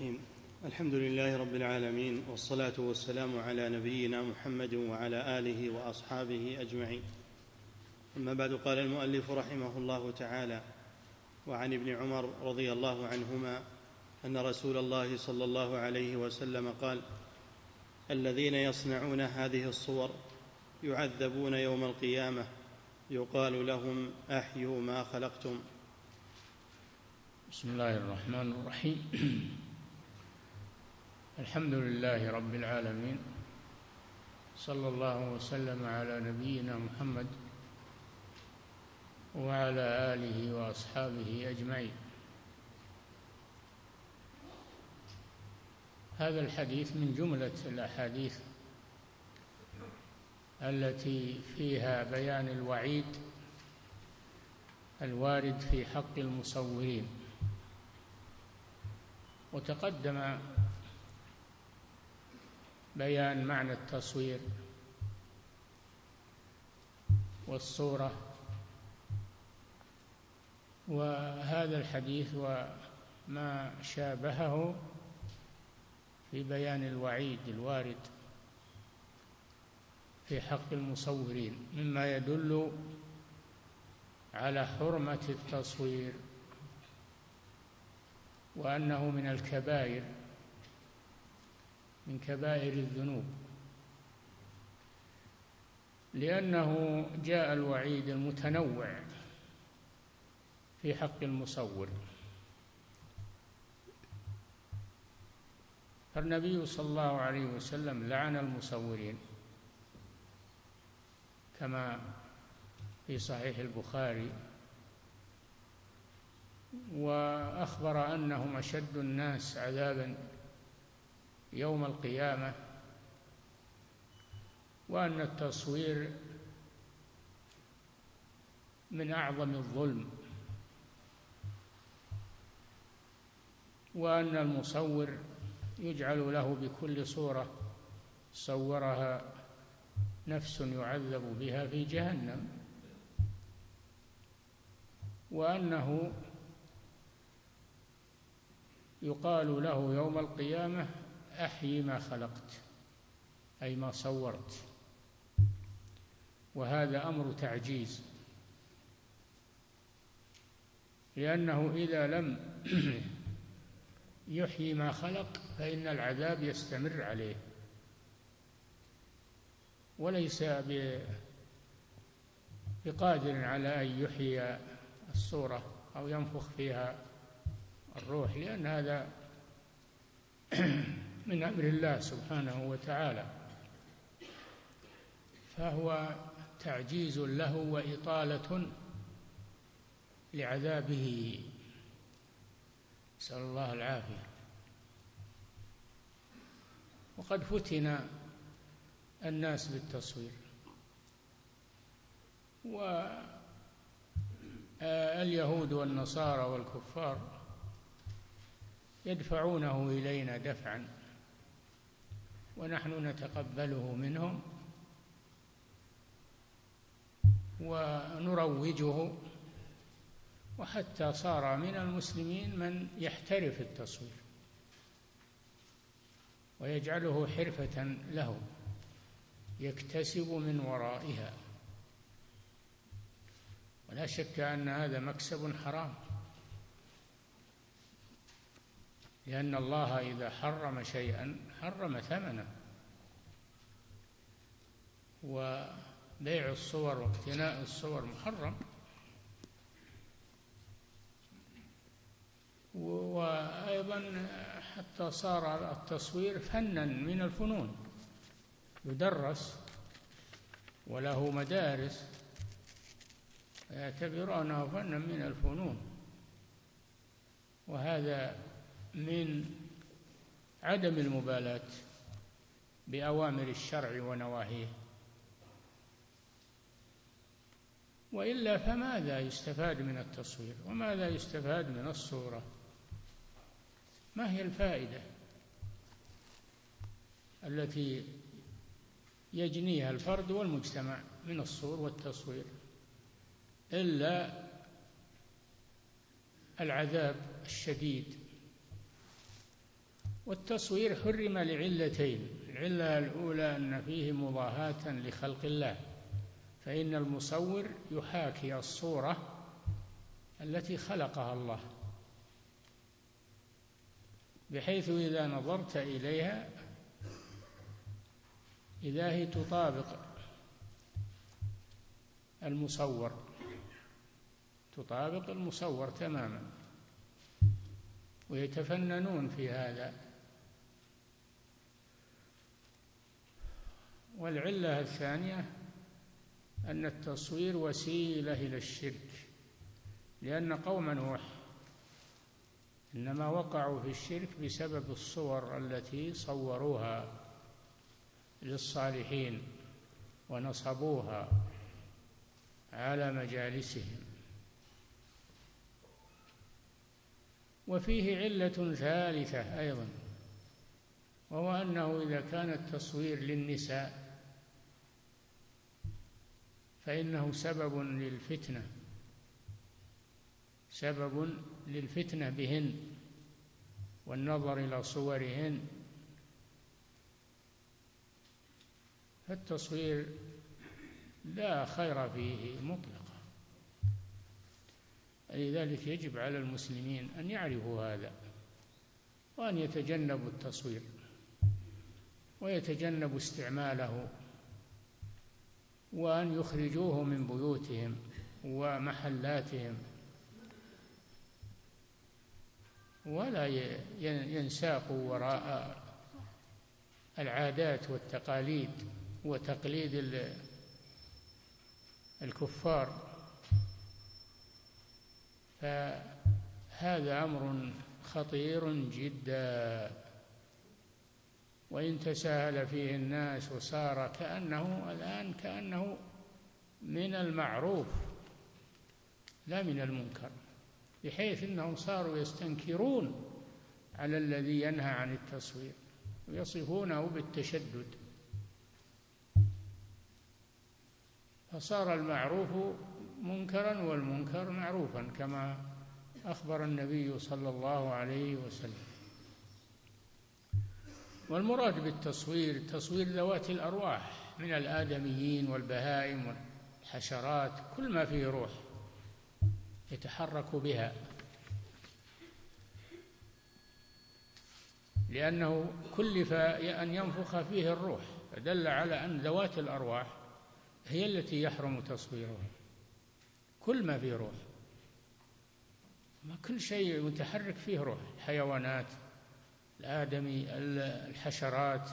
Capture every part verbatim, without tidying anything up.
الرحيم. الحمد لله رب العالمين، والصلاة والسلام على نبينا محمد وعلى آله وأصحابه أجمعين. أما بعد، قال المؤلف رحمه الله تعالى: وعن ابن عمر رضي الله عنهما أن رسول الله صلى الله عليه وسلم قال: الذين يصنعون هذه الصور يعذبون يوم القيامة، يقال لهم: أحيوا ما خلقتم. بسم الله الرحمن الرحيم. الحمد لله رب العالمين، صلى الله وسلم على نبينا محمد وعلى آله وأصحابه أجمعين. هذا الحديث من جملة الأحاديث التي فيها بيان الوعيد الوارد في حق المصورين. وتقدم بيان معنى التصوير والصورة، وهذا الحديث وما شابهه في بيان الوعيد الوارد في حق المصورين، مما يدل على حرمة التصوير، وأنه من الكبائر من كبائر الذنوب، لأنه جاء الوعيد المتنوع في حق المصور. فالنبي صلى الله عليه وسلم لعن المصورين كما في صحيح البخاري، وأخبر أنهم أشد الناس عذابا يوم القيامة، وأن التصوير من أعظم الظلم، وأن المصور يجعل له بكل صورة صورها نفس يعذب بها في جهنم، وأنه يقال له يوم القيامة: أحيي ما خلقت، أي ما صورت. وهذا أمر تعجيز، لأنه إذا لم يحيي ما خلق فإن العذاب يستمر عليه، وليس بقادر على أن يحيي الصورة أو ينفخ فيها الروح، لأن هذا من أمر الله سبحانه وتعالى، فهو تعجيز له وإطالة لعذابه، نسأل الله العافية. وقد فتن الناس بالتصوير، واليهود والنصارى والكفار يدفعونه إلينا دفعا، ونحن نتقبله منهم ونروجه، وحتى صار من المسلمين من يحترف التصوير ويجعله حرفة له يكتسب من ورائها، ولا شك أن هذا مكسب حرام، لأن الله إذا حرم شيئا حرم ثمنه، وبيع الصور واقتناء الصور محرم. وأيضا حتى صار التصوير فنا من الفنون، يدرس وله مدارس، يعتبرونه فنا من الفنون، وهذا من عدم المبالاة بأوامر الشرع ونواهيه. وإلا فماذا يستفاد من التصوير، وماذا يستفاد من الصورة؟ ما هي الفائدة التي يجنيها الفرد والمجتمع من الصور والتصوير إلا العذاب الشديد والتصوير حرم لعلتين: العلة الأولى أن فيه مضاهاة لخلق الله، فإن المصور يحاكي الصورة التي خلقها الله، بحيث إذا نظرت إليها إذا هي تطابق المصور تطابق المصور تماما، ويتفننون في هذا. والعلة الثانية أن التصوير وسيلة إلى الشرك، لأن قوم نوح إنما وقعوا في الشرك بسبب الصور التي صوروها للصالحين ونصبوها على مجالسهم. وفيه علة ثالثة أيضا، وهو أنه إذا كان التصوير للنساء فإنه سبب للفتنة سبب للفتنة بهن والنظر إلى صورهن. فالتصوير لا خير فيه مطلقا، لذلك يجب على المسلمين أن يعرفوا هذا وأن يتجنبوا التصوير ويتجنبوا استعماله، وأن يخرجوه من بيوتهم ومحلاتهم، ولا ينساقوا وراء العادات والتقاليد وتقليد الكفار. فهذا أمر خطير جدا، وإن تساهل فيه الناس وصار كأنه الآن كأنه من المعروف لا من المنكر، بحيث أنهم صاروا يستنكرون على الذي ينهى عن التصوير ويصفونه بالتشدد، فصار المعروف منكرا والمنكر معروفا كما أخبر النبي صلى الله عليه وسلم. والمراد بالتصوير تصوير ذوات الأرواح من الآدميين والبهائم والحشرات، كل ما فيه روح يتحرك بها، لأنه كلف أن ينفخ فيه الروح، فدل على أن ذوات الأرواح هي التي يحرم تصويرها. كل ما فيه روح، ما كل شيء متحرك فيه روح، الحيوانات، الآدمي، الحشرات،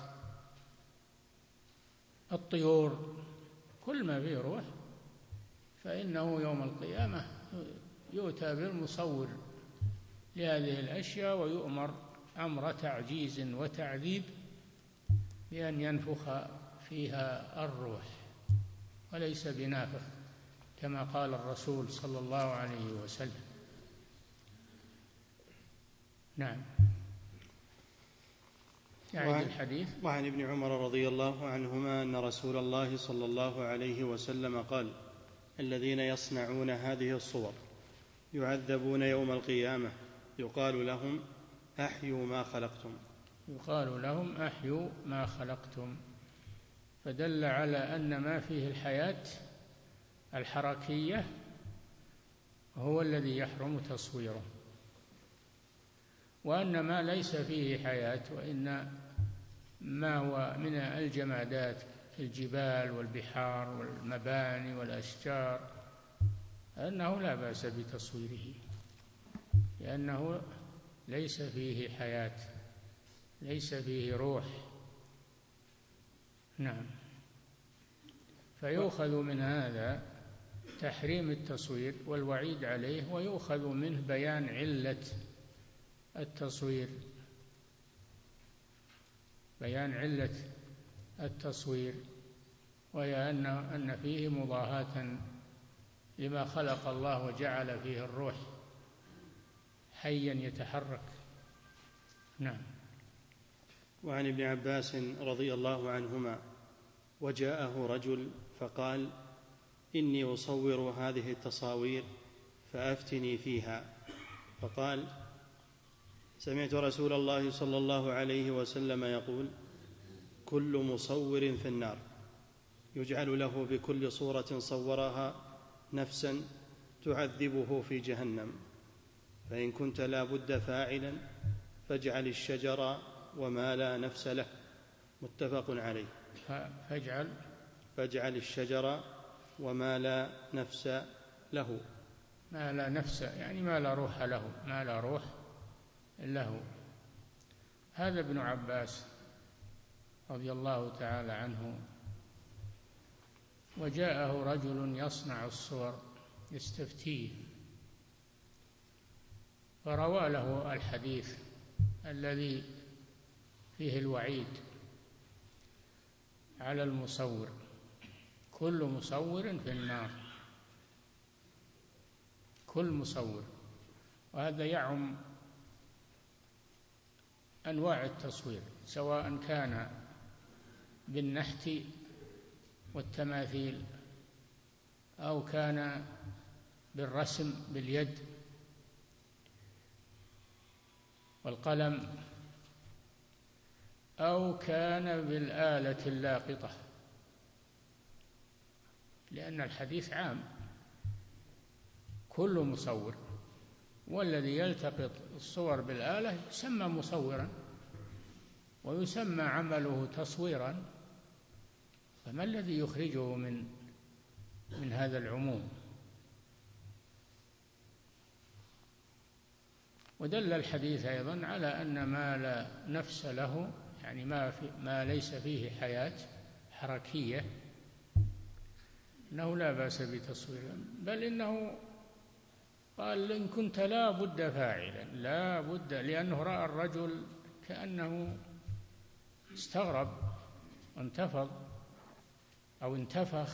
الطيور، كل ما فيه روح فإنه يوم القيامة يؤتى بالمصور لهذه الأشياء ويؤمر أمر تعجيز وتعذيب بأن ينفخ فيها الروح، وليس بنافخ كما قال الرسول صلى الله عليه وسلم. نعم. وعن, الحديث وعن ابن عمر رضي الله عنهما أن رسول الله صلى الله عليه وسلم قال: الذين يصنعون هذه الصور يعذبون يوم القيامة يقال لهم أحيوا ما خلقتم يقال لهم أحيوا ما خلقتم فدل على أن ما فيه الحياة الحركية هو الذي يحرم تصويره، وأن ما ليس فيه حياة وإن ما هو من الجمادات الجبال والبحار والمباني والأشجار أنه لا بأس بتصويره، لأنه ليس فيه حياة، ليس فيه روح. نعم. فيؤخذ من هذا تحريم التصوير والوعيد عليه، ويؤخذ منه بيان علة التصوير بيان علة التصوير وهي أن أن فيه مضاهاة لما خلق الله وجعل فيه الروح حيا يتحرك. نعم. وعن ابن عباس رضي الله عنهما: وجاءه رجل فقال: إني أصور هذه التصاوير فأفتني فيها. فقال: سمعت رسول الله صلى الله عليه وسلم يقول: كل مصور في النار، يجعل له بكل صورة صورها نفسا تعذبه في جهنم، فإن كنت لا بد فاعلا فاجعل الشجر وما لا نفس له. متفق عليه. فاجعل فاجعل الشجر وما لا نفس له. ما لا نفس يعني ما لا روح له، ما لا روح له. هذا ابن عباس رضي الله تعالى عنه، وجاءه رجل يصنع الصور يستفتيه، فروى له الحديث الذي فيه الوعيد على المصور: كل مصور في النار، كل مصور. وهذا يعم أنواع التصوير، سواء كان بالنحت والتماثيل أو كان بالرسم باليد والقلم أو كان بالآلة اللاقطة، لأن الحديث عام، كل مصور. والذي يلتقط الصور بالآلة يسمى مصورا ويسمى عمله تصويرا، فما الذي يخرجه من من هذا العموم؟ ودل الحديث أيضا على أن ما لا نفس له، يعني ما, في ما ليس فيه حياة حركية، أنه لا بأس بتصويره، بل إنه قال: إن كنت لا بد فاعلا، لا بد، لأنه رأى الرجل كأنه استغرب وانتفض أو انتفخ،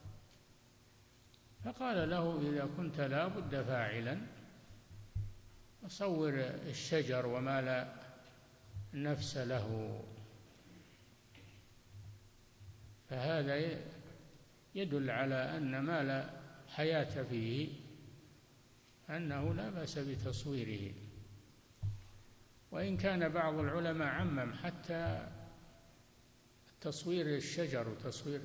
فقال له: إذا كنت لا بد فاعلا صور الشجر وما لا نفس له. فهذا يدل على أن ما لا حياة فيه أنه لا بأس بتصويره. وإن كان بعض العلماء عمم حتى تصوير الشجر وتصوير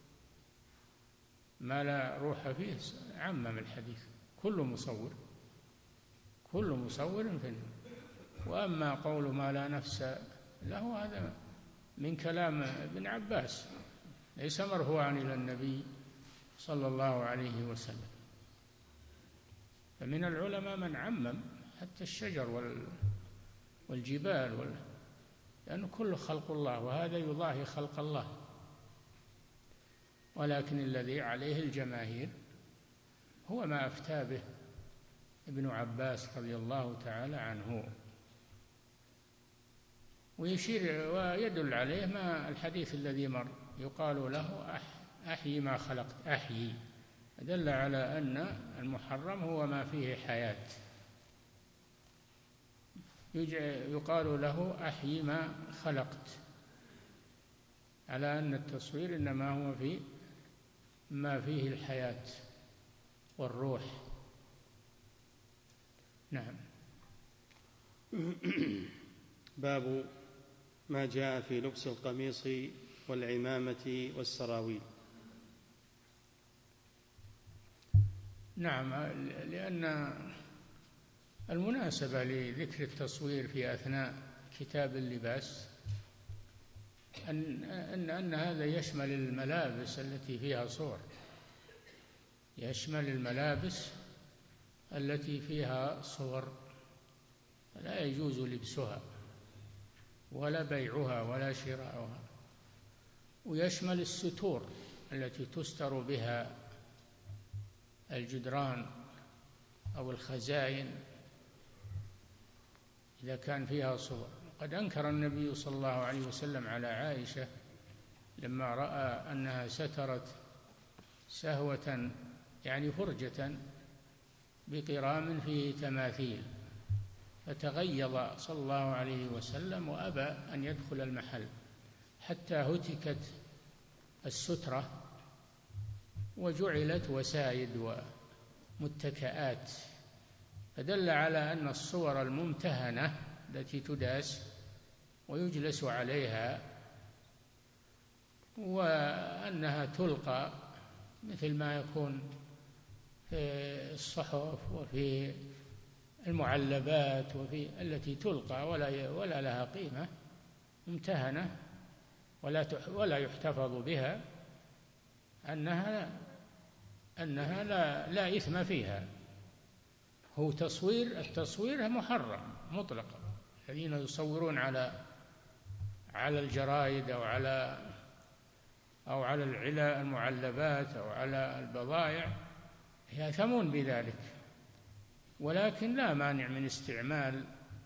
ما لا روح فيه، عمم الحديث: كل مصور، كل مصور في النار. وأما قول ما لا نفس له هذا من كلام ابن عباس، ليس مرفوعا إلى النبي صلى الله عليه وسلم. فمن العلماء من عمم حتى الشجر والجبال وال... لأنه كل خلق الله، وهذا يضاهي خلق الله. ولكن الذي عليه الجماهير هو ما أفتى به ابن عباس رضي الله تعالى عنه. ويشير ويدل عليه ما الحديث الذي مر: يقال له: أحيي ما خلقت، أحيي. دل على أن المحرم هو ما فيه حياة، يقال له: أحيي ما خلقت، على أن التصوير إنما هو في ما فيه الحياة والروح. نعم. باب ما جاء في لبس القميص والعمامة والسراويل. نعم، لأن المناسبة لذكر التصوير في أثناء كتاب اللباس أن, أن, أن هذا يشمل الملابس التي فيها صور، يشمل الملابس التي فيها صور، لا يجوز لبسها ولا بيعها ولا شراؤها. ويشمل الستور التي تستر بها الجدران أو الخزائن إذا كان فيها صور. قد أنكر النبي صلى الله عليه وسلم على عائشة لما رأى أنها سترت سهوة، يعني فرجة بقرام فيه تماثيل، فتغيظ صلى الله عليه وسلم وأبى أن يدخل المحل حتى هتكت السترة وجعلت وسائد ومتكئات. فدل على أن الصور الممتهنة التي تداس ويجلس عليها، وأنها تلقى مثل ما يكون في الصحف وفي المعلبات وفي التي تلقى ولا ولا لها قيمة، ممتهنة ولا ولا يحتفظ بها، أنها أنها لا لا إثم فيها. هو تصوير، التصوير محرم مطلقا. الذين يصورون على على الجرائد أو على أو على العلا المعلبات أو على البضائع يأثمون بذلك، ولكن لا مانع من استعمال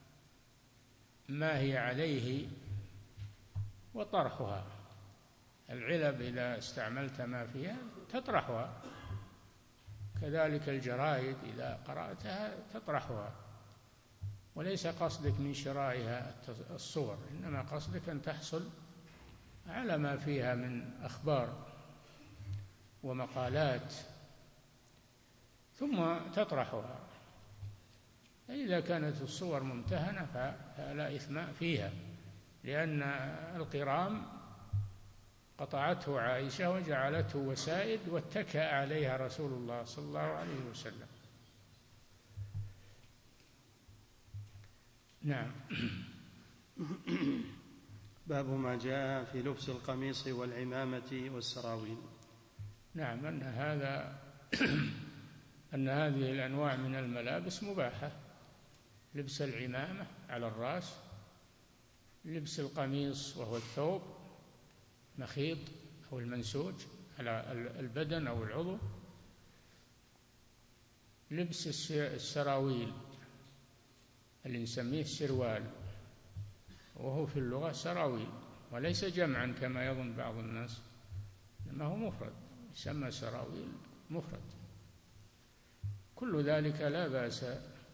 ما هي عليه وطرحها. العلب إذا استعملت ما فيها تطرحها، كذلك الجرائد إذا قرأتها تطرحها، وليس قصدك من شرائها الصور، إنما قصدك أن تحصل على ما فيها من أخبار ومقالات ثم تطرحها. إذا كانت الصور ممتهنة فلا إثم فيها، لأن القرام قطعته عائشة وجعلته وسائد واتكأ عليها رسول الله صلى الله عليه وسلم. نعم. باب ما جاء في لبس القميص والعمامة والسراويل. نعم، أن هذا أن هذه الأنواع من الملابس مباحة، لبس العمامة على الرأس، لبس القميص وهو الثوب مخيط أو المنسوج على البدن أو العضو، لبس السراويل اللي نسميه السروال، وهو في اللغة سراويل وليس جمعا كما يظن بعض الناس، إنما هو مفرد، يسمى سراويل مفرد. كل ذلك لا بأس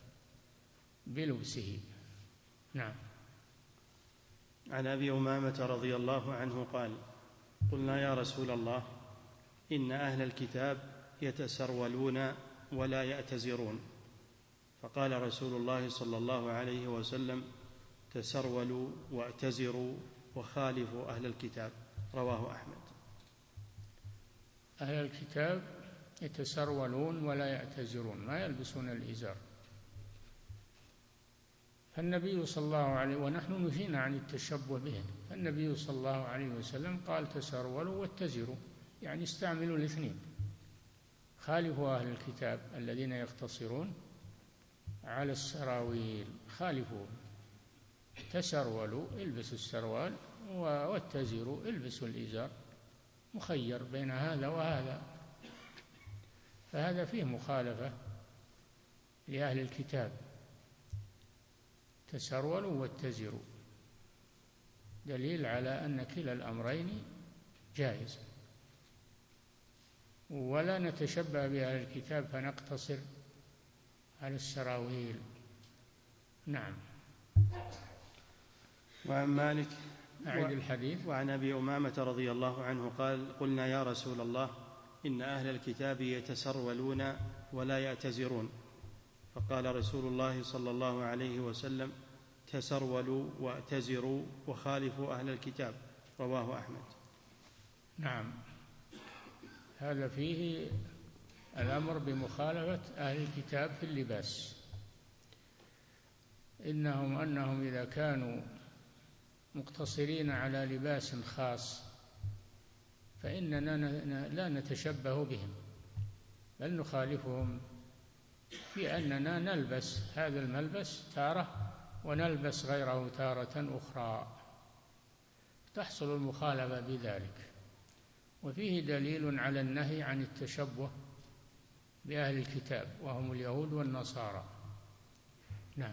بلبسه. نعم. عن أبي أمامة رضي الله عنه قال: قلنا يا رسول الله إن أهل الكتاب يتسرولون ولا يأتزرون، فقال رسول الله صلى الله عليه وسلم: تسرولوا واعتزروا وخالفوا أهل الكتاب. رواه أحمد. أهل الكتاب يتسرولون ولا يأتزرون، ما يلبسون الإزار. فالنبي صلى الله عليه ونحن نهينا عن التشبه بهم، فالنبي صلى الله عليه وسلم قال: تسرولوا واتزروا، يعني استعملوا الاثنين. خالفوا أهل الكتاب الذين يقتصرون على السراويل، خالفوا. تسرولوا البسوا السروال، واتزروا البسوا الإزار، مخير بين هذا وهذا، فهذا فيه مخالفة لأهل الكتاب. تسرولوا واتزروا دليل على أن كلا الأمرين جائز، ولا نتشبه بأهل الكتاب فنقتصر على السراويل. نعم. وعن مالك أعيد الحديث. وعن أبي أمامة رضي الله عنه قال: قلنا يا رسول الله إن أهل الكتاب يتسرولون ولا يأتزرون، فقال رسول الله صلى الله عليه وسلم: تسرولوا واعتزروا وخالفوا أهل الكتاب. رواه أحمد. نعم، هذا فيه الأمر بمخالفة أهل الكتاب في اللباس، إنهم أنهم إذا كانوا مقتصرين على لباس خاص فإننا لا نتشبه بهم، بل نخالفهم في أننا نلبس هذا الملبس تارة ونلبس غيره تارة أخرى، تحصل المخالفة بذلك. وفيه دليل على النهي عن التشبه بأهل الكتاب وهم اليهود والنصارى. نعم.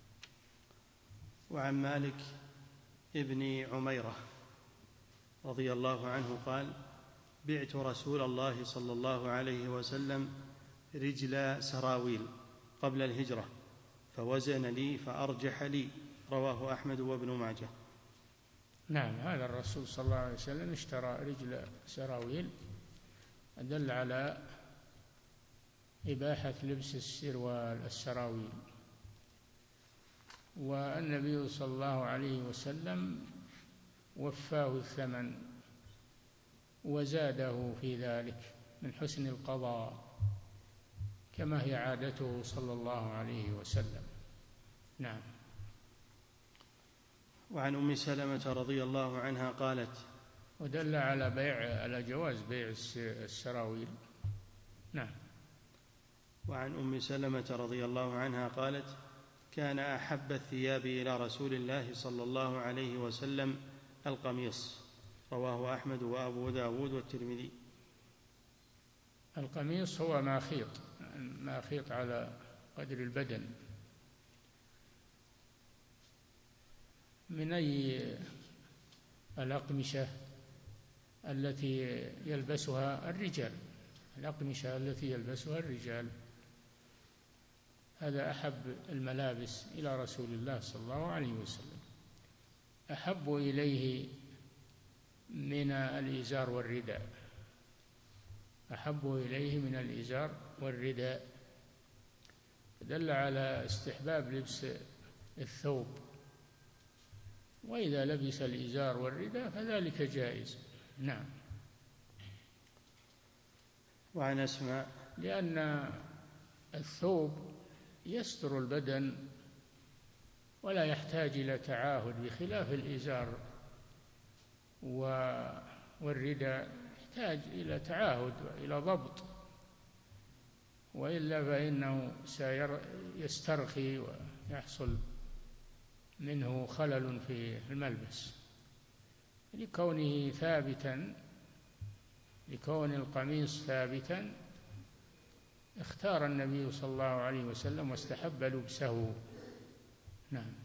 وعن مالك ابن عميرة رضي الله عنه قال: بعت رسول الله صلى الله عليه وسلم رجل سراويل قبل الهجرة فوزن لي فأرجح لي. رواه أحمد وابن ماجه. نعم، هذا الرسول صلى الله عليه وسلم اشترى رجل سراويل، أدل على إباحة لبس السروال السراويل. والنبي صلى الله عليه وسلم وفاه الثمن وزاده في ذلك من حسن القضاء، كما هي عادته صلى الله عليه وسلم. نعم. وعن أم سلمة رضي الله عنها قالت: ودل على بيع على جواز بيع السراويل. نعم. وعن أم سلمة رضي الله عنها قالت: كان أحب الثياب إلى رسول الله صلى الله عليه وسلم القميص. رواه أحمد وأبو داود والترمذي. القميص هو ما خيط ما خيط على قدر البدن من أي الأقمشة التي يلبسها الرجال الأقمشة التي يلبسها الرجال هذا أحب الملابس إلى رسول الله صلى الله عليه وسلم، أحب إليه من الإزار والرداء أحب إليه من الإزار والرداء دل على استحباب لبس الثوب، وإذا لبس الإزار والرداء فذلك جائز. نعم. وعن أسماء لأن الثوب يستر البدن ولا يحتاج إلى تعاهد، بخلاف الإزار والرداء يحتاج إلى تعاهد وإلى ضبط، وإلا فإنه سيسترخي ويحصل منه خلل في الملبس. لكونه ثابتا لكون القميص ثابتا اختار النبي صلى الله عليه وسلم واستحب لبسه. نعم.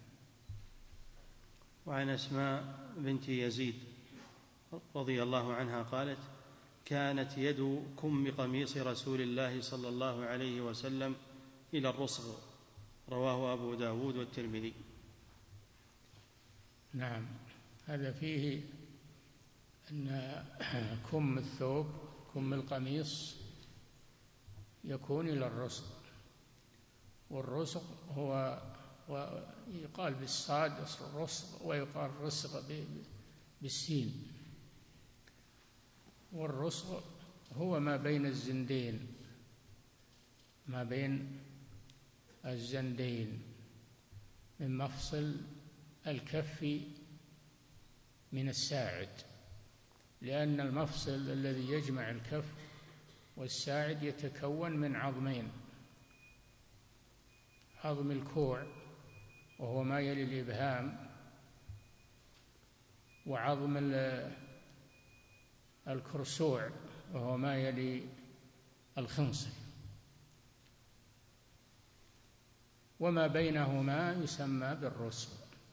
وعن أسماء بنت يزيد رضي الله عنها قالت: كانت يد كم قميص رسول الله صلى الله عليه وسلم إلى الرسغ. رواه أبو داود والترمذي. نعم. هذا فيه أن كم الثوب كم القميص يكون إلى الرسغ، والرسغ هو ويقال بالصاد الرسغ ويقال الرسغ بالسين، والرسغ هو ما بين الزندين ما بين الزندين من مفصل الكف من الساعد، لأن المفصل الذي يجمع الكف والساعد يتكون من عظمين: عظم الكوع وهو ما يلي الإبهام، وعظم الكرسوع وهو ما يلي الخنصر، وما بينهما يسمى بالرسغ.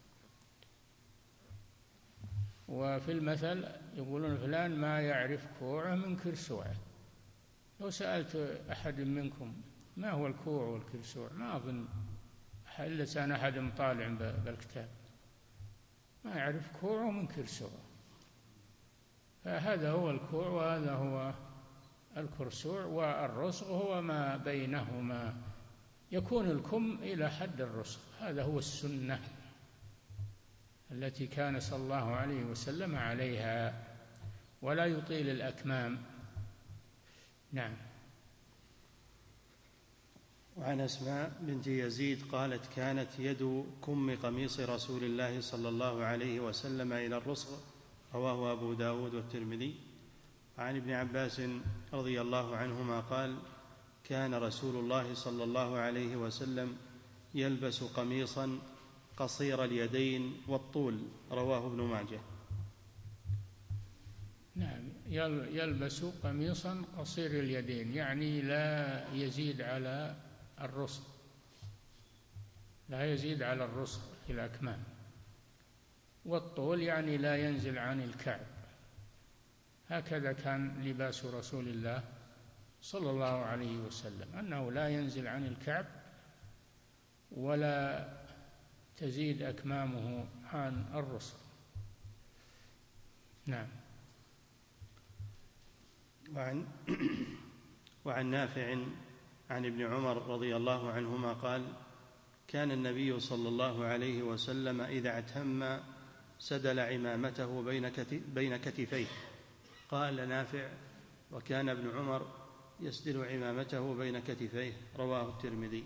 وفي المثل يقولون فلان ما يعرف كوعه من كرسوعه. لو سألت أحد منكم ما هو الكوع والكرسوع ما أظن إلا كان أحد مطالع بالكتاب ما يعرف كوعه من كرسوعه، فهذا هو الكوع وهذا هو الكرسوع، والرسغ هو ما بينهما، يكون الكم إلى حد الرسغ. هذا هو السنة التي كان صلى الله عليه وسلم عليها، ولا يطيل الأكمام. نعم. وعن أسماء بنت يزيد قالت: كانت يد كم قميص رسول الله صلى الله عليه وسلم إلى الرسغ. رواه أبو داود والترمذي. وعن ابن عباس رضي الله عنهما قال: كان رسول الله صلى الله عليه وسلم يلبس قميصا قصير اليدين والطول. رواه ابن ماجه. نعم. يلبس قميصا قصير اليدين يعني لا يزيد على الرسغ لا يزيد على الرسغ في الأكمام، والطول يعني لا ينزل عن الكعب. هكذا كان لباس رسول الله صلى الله عليه وسلم، أنه لا ينزل عن الكعب ولا تزيد أكمامه عن الرسغ. نعم. وعن, وعن نافع عن ابن عمر رضي الله عنهما قال: كان النبي صلى الله عليه وسلم إذا اعتم سدل عمامته بين كتفيه. قال نافع: وكان ابن عمر يسدل عمامته بين كتفيه. رواه الترمذي.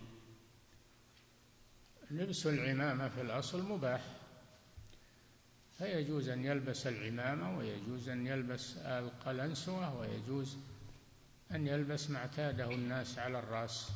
لبس العمامة في الأصل مباح، فيجوز أن يلبس العمامة، ويجوز أن يلبس القلنسوة، ويجوز أن يلبس ما اعتاده الناس على الرأس،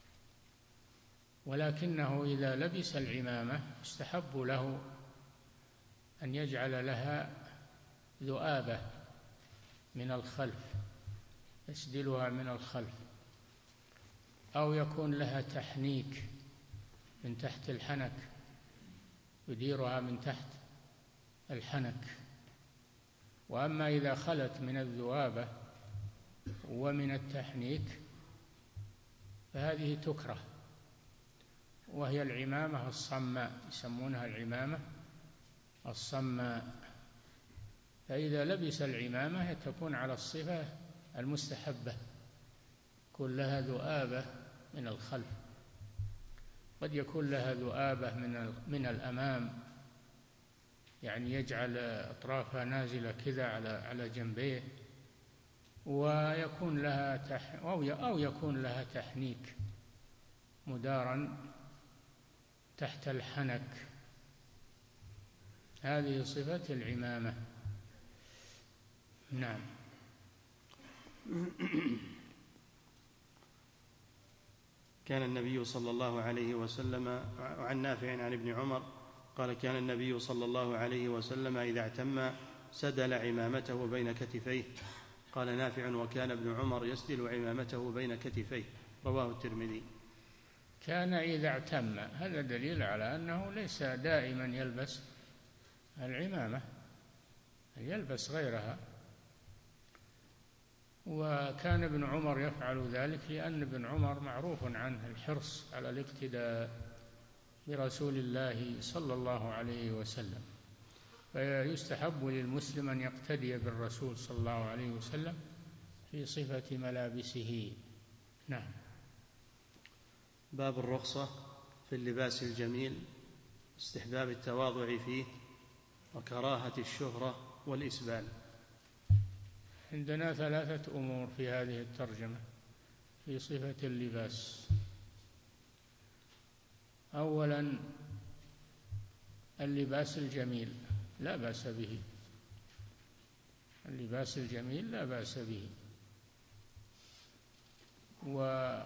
ولكنه إذا لبس العمامة استحب له أن يجعل لها ذؤابة من الخلف، يسدلها من الخلف، أو يكون لها تحنيك من تحت الحنك، يديرها من تحت الحنك. وأما إذا خلت من الذؤابة ومن التحنيك فهذه تكره، وهي العمامة الصماء، يسمونها العمامة الصماء. فإذا لبس العمامة تكون على الصفة المستحبة، يكون لها ذؤابة من الخلف، قد يكون لها ذؤابة من من الأمام، يعني يجعل أطرافها نازلة كذا على على جنبيه، ويكون لها تح أو يكون لها تحنيك مدارا تحت الحنك. هذه صفة العمامة. نعم. كان النبي صلى الله عليه وسلم، عن نافع عن ابن عمر قال: كان النبي صلى الله عليه وسلم إذا اعتم سدل عمامته بين كتفيه. قال نافع: وكان ابن عمر يسدل عمامته بين كتفيه. رواه الترمذي. كان إذا اعتم، هذا دليل على أنه ليس دائما يلبس العمامة، يلبس غيرها. وكان ابن عمر يفعل ذلك لأن ابن عمر معروف عنه الحرص على الاقتداء برسول الله صلى الله عليه وسلم، فيستحب للمسلم أن يقتدي بالرسول صلى الله عليه وسلم في صفة ملابسه. نعم. باب الرخصة في اللباس الجميل، استحباب التواضع فيه، وكراهة الشهرة والإسبال. عندنا ثلاثة أمور في هذه الترجمة في صفة اللباس. أولا، اللباس الجميل لا بأس به، اللباس الجميل لا بأس به. و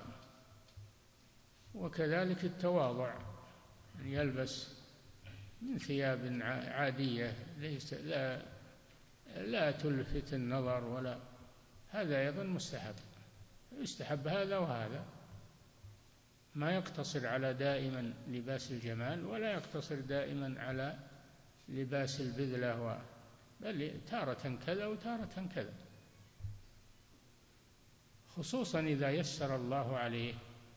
وكذلك التواضع، أن يلبس من ثياب عادية ليس لا لا تلفت النظر، ولا هذا أيضا مستحب، يستحب هذا وهذا، ما يقتصر على دائما لباس الجمال، ولا يقتصر دائما على لباس البذلة، بل تارة كذا وتارة كذا، خصوصا إذا يسر الله عليه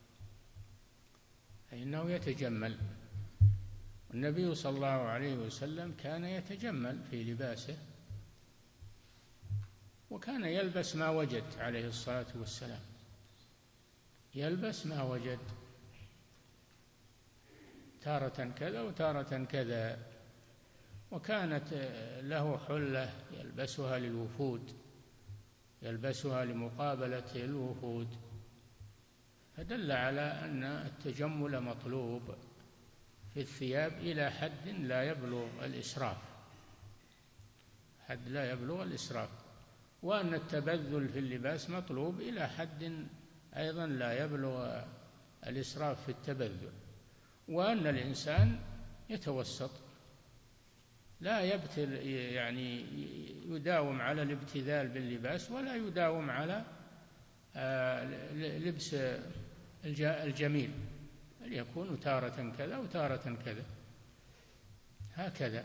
فإنه يتجمل. النبي صلى الله عليه وسلم كان يتجمل في لباسه، وكان يلبس ما وجد عليه الصلاة والسلام، يلبس ما وجد، تارة كذا وتارة كذا. وكانت له حلة يلبسها للوفود، يلبسها لمقابلة الوفود، فدل على أن التجمل مطلوب في الثياب إلى حد لا يبلغ الإسراف، حد لا يبلغ الإسراف، وأن التبذل في اللباس مطلوب إلى حد أيضا لا يبلغ الإسراف في التبذل، وأن الإنسان يتوسط، لا يبتل يعني يداوم على الابتذال باللباس، ولا يداوم على لبس الجميل، بل يكون تارة كذا وتارة كذا، هكذا.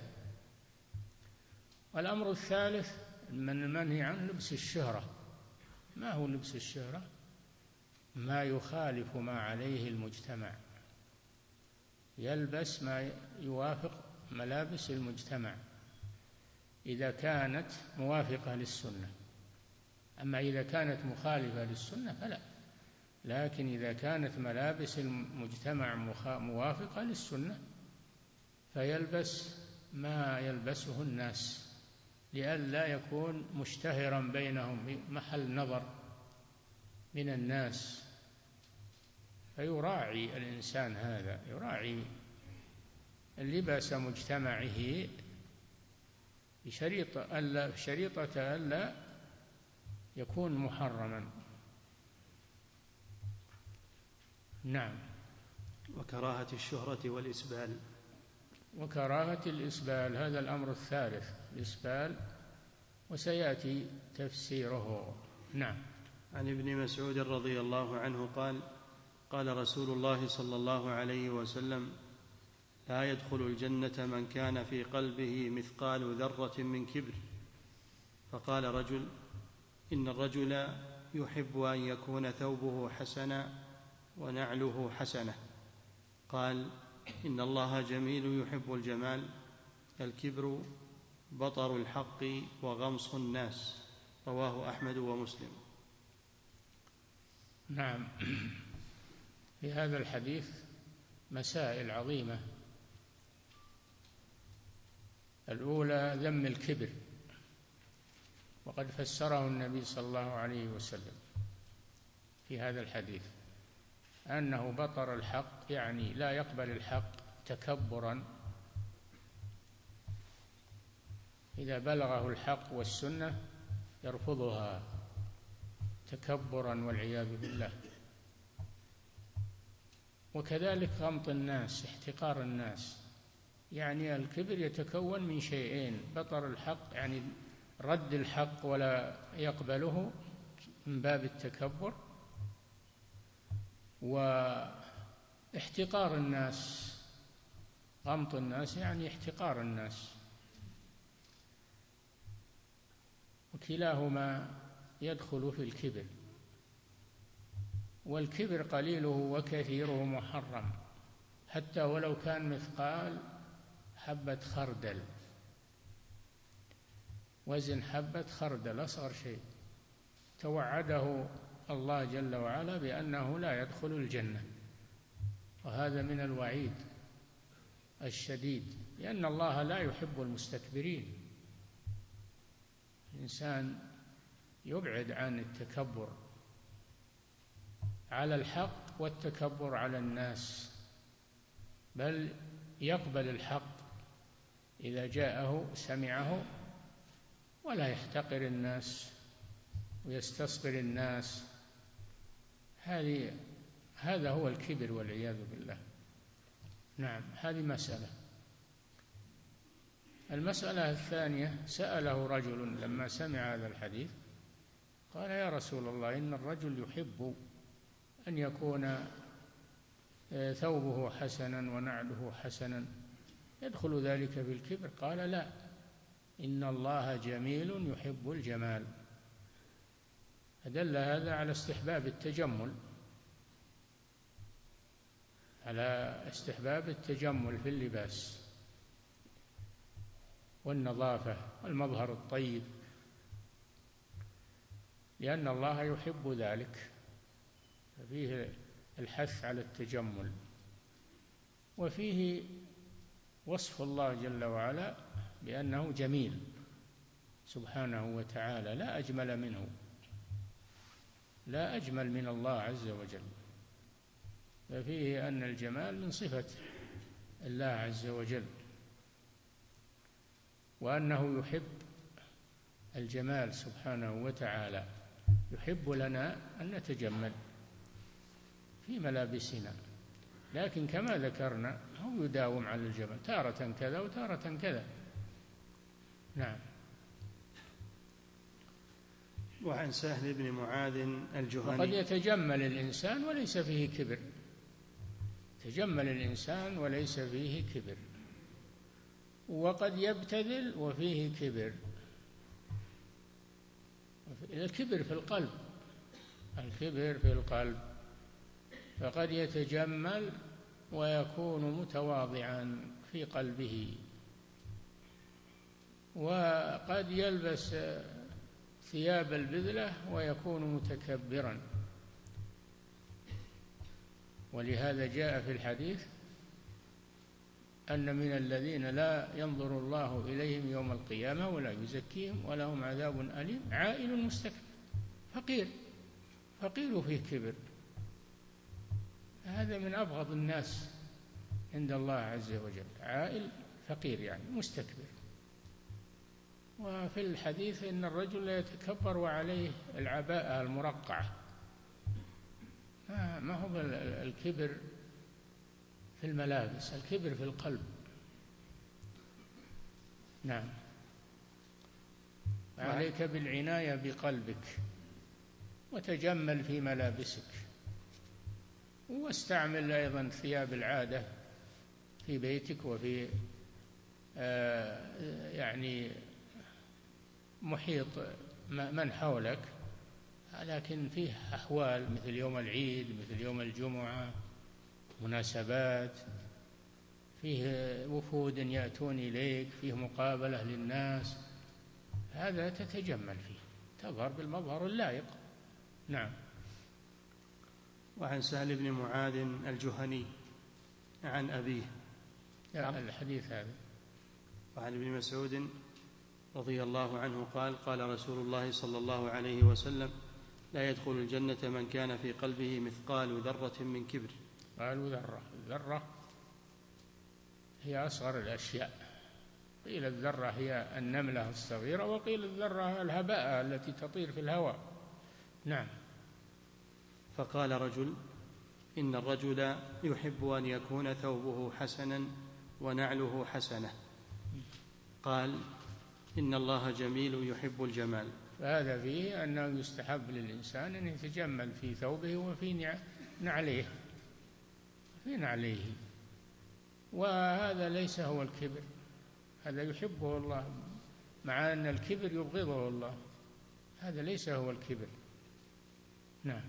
والأمر الثالث من المنهي عن لبس الشهرة. ما هو لبس الشهرة؟ ما يخالف ما عليه المجتمع، يلبس ما يوافق ملابس المجتمع إذا كانت موافقة للسنة، أما إذا كانت مخالفة للسنة فلا. لكن إذا كانت ملابس المجتمع موافقة للسنة فيلبس ما يلبسه الناس لئلا يكون مشتهرا بينهم محل نظر من الناس. فيراعي الإنسان هذا، يراعي لباس مجتمعه بشريطة ألا شريطة ألا يكون محرما. نعم. وكراهة الشهرة والإسبال. وكراهة الإسبال، هذا الأمر الثالث، الإسبال، وسيأتي تفسيره. نعم. عن ابن مسعود رضي الله عنه قال: قال رسول الله صلى الله عليه وسلم: لا يدخل الجنة من كان في قلبه مثقال ذرة من كبر. فقال رجل: إن الرجل يحب أن يكون ثوبه حسنا ونعله حسنة. قال: إن الله جميل يحب الجمال. الكبر بطر الحق وغمص الناس. رواه أحمد ومسلم. نعم. في هذا الحديث مسائل عظيمة. الأولى ذم الكبر، وقد فسره النبي صلى الله عليه وسلم في هذا الحديث أنه بطر الحق، يعني لا يقبل الحق تكبرا. إذا بلغه الحق والسنة يرفضها تكبرا والعياذ بالله. وكذلك غمط الناس، احتقار الناس. يعني الكبر يتكون من شيئين: بطر الحق يعني رد الحق ولا يقبله من باب التكبر، واحتقار الناس. غمط الناس يعني احتقار الناس، وكلاهما يدخل في الكبر. والكبر قليله وكثيره محرم، حتى ولو كان مثقال حبة خردل، وزن حبة خردل أصغر شيء، توعده الله جل وعلا بأنه لا يدخل الجنة. وهذا من الوعيد الشديد، لأن الله لا يحب المستكبرين. الإنسان يبعد عن التكبر على الحق والتكبر على الناس، بل يقبل الحق إذا جاءه سمعه، ولا يحتقر الناس ويستصغر الناس. هذه هذا هو الكبر والعياذ بالله. نعم. هذه مسألة. المسألة الثانية: سأله رجل لما سمع هذا الحديث قال: يا رسول الله، إن الرجل يحب أن يكون ثوبه حسنا ونعله حسنا، يدخل ذلك في الكبر؟ قال: لا، إن الله جميل يحب الجمال. فدل هذا على استحباب التجمل، على استحباب التجمل في اللباس والنظافة والمظهر الطيب، لأن الله يحب ذلك، ففيه الحث على التجمل، وفيه وصف الله جل وعلا بأنه جميل سبحانه وتعالى، لا أجمل منه، لا أجمل من الله عز وجل. ففيه أن الجمال من صفة الله عز وجل، وأنه يحب الجمال سبحانه وتعالى، يحب لنا أن نتجمل في ملابسنا، لكن كما ذكرنا هو يداوم على الجمال، تارة كذا وتارة كذا. نعم. وعن سهل بن معاذ الجهني: وقد يتجمل الإنسان وليس فيه كبر، يتجمل الإنسان وليس فيه كبر، وقد يبتذل وفيه كبر. الكبر في القلب، الكبر في القلب، فقد يتجمل ويكون متواضعا في قلبه، وقد يلبس ثياب البذلة ويكون متكبرا. ولهذا جاء في الحديث أن من الذين لا ينظر الله إليهم يوم القيامة ولا يزكيهم ولهم عذاب أليم عائل مستكبر، فقير فقير وفيه كبر. هذا من أبغض الناس عند الله عز وجل، عائل فقير يعني مستكبر. وفي الحديث إن الرجل لا يتكبر وعليه العباءة المرقعة، ما هو الكبر في الملابس، الكبر في القلب. نعم. عليك بالعناية بقلبك وتجمل في ملابسك، واستعمل أيضا ثياب العادة في بيتك وفي آه يعني محيط من حولك، لكن فيه أحوال مثل يوم العيد، مثل يوم الجمعة، مناسبات، فيه وفود يأتون إليك، فيه مقابلة للناس، هذا تتجمل فيه، تظهر بالمظهر اللائق. نعم. وعن سهل بن معاذ الجهني عن أبيه الحديث هذا. وعن ابن مسعود رضي الله عنه قال قال رسول الله صلى الله عليه وسلم لا يدخل الجنة من كان في قلبه مثقال ذرة من كبر. قالوا ذرة، الذرة هي أصغر الأشياء، قيل الذرة هي النملة الصغيرة، وقيل الذرة الهباء التي تطير في الهواء. نعم. فقال رجل إن الرجل يحب أن يكون ثوبه حسنا ونعله حسنة. قال إن الله جميل يحب الجمال. فهذا فيه أنه يستحب للإنسان أن يتجمل في ثوبه وفي نعليه في نعليه وهذا ليس هو الكبر، هذا يحبه الله، مع أن الكبر يبغضه الله، هذا ليس هو الكبر. نعم.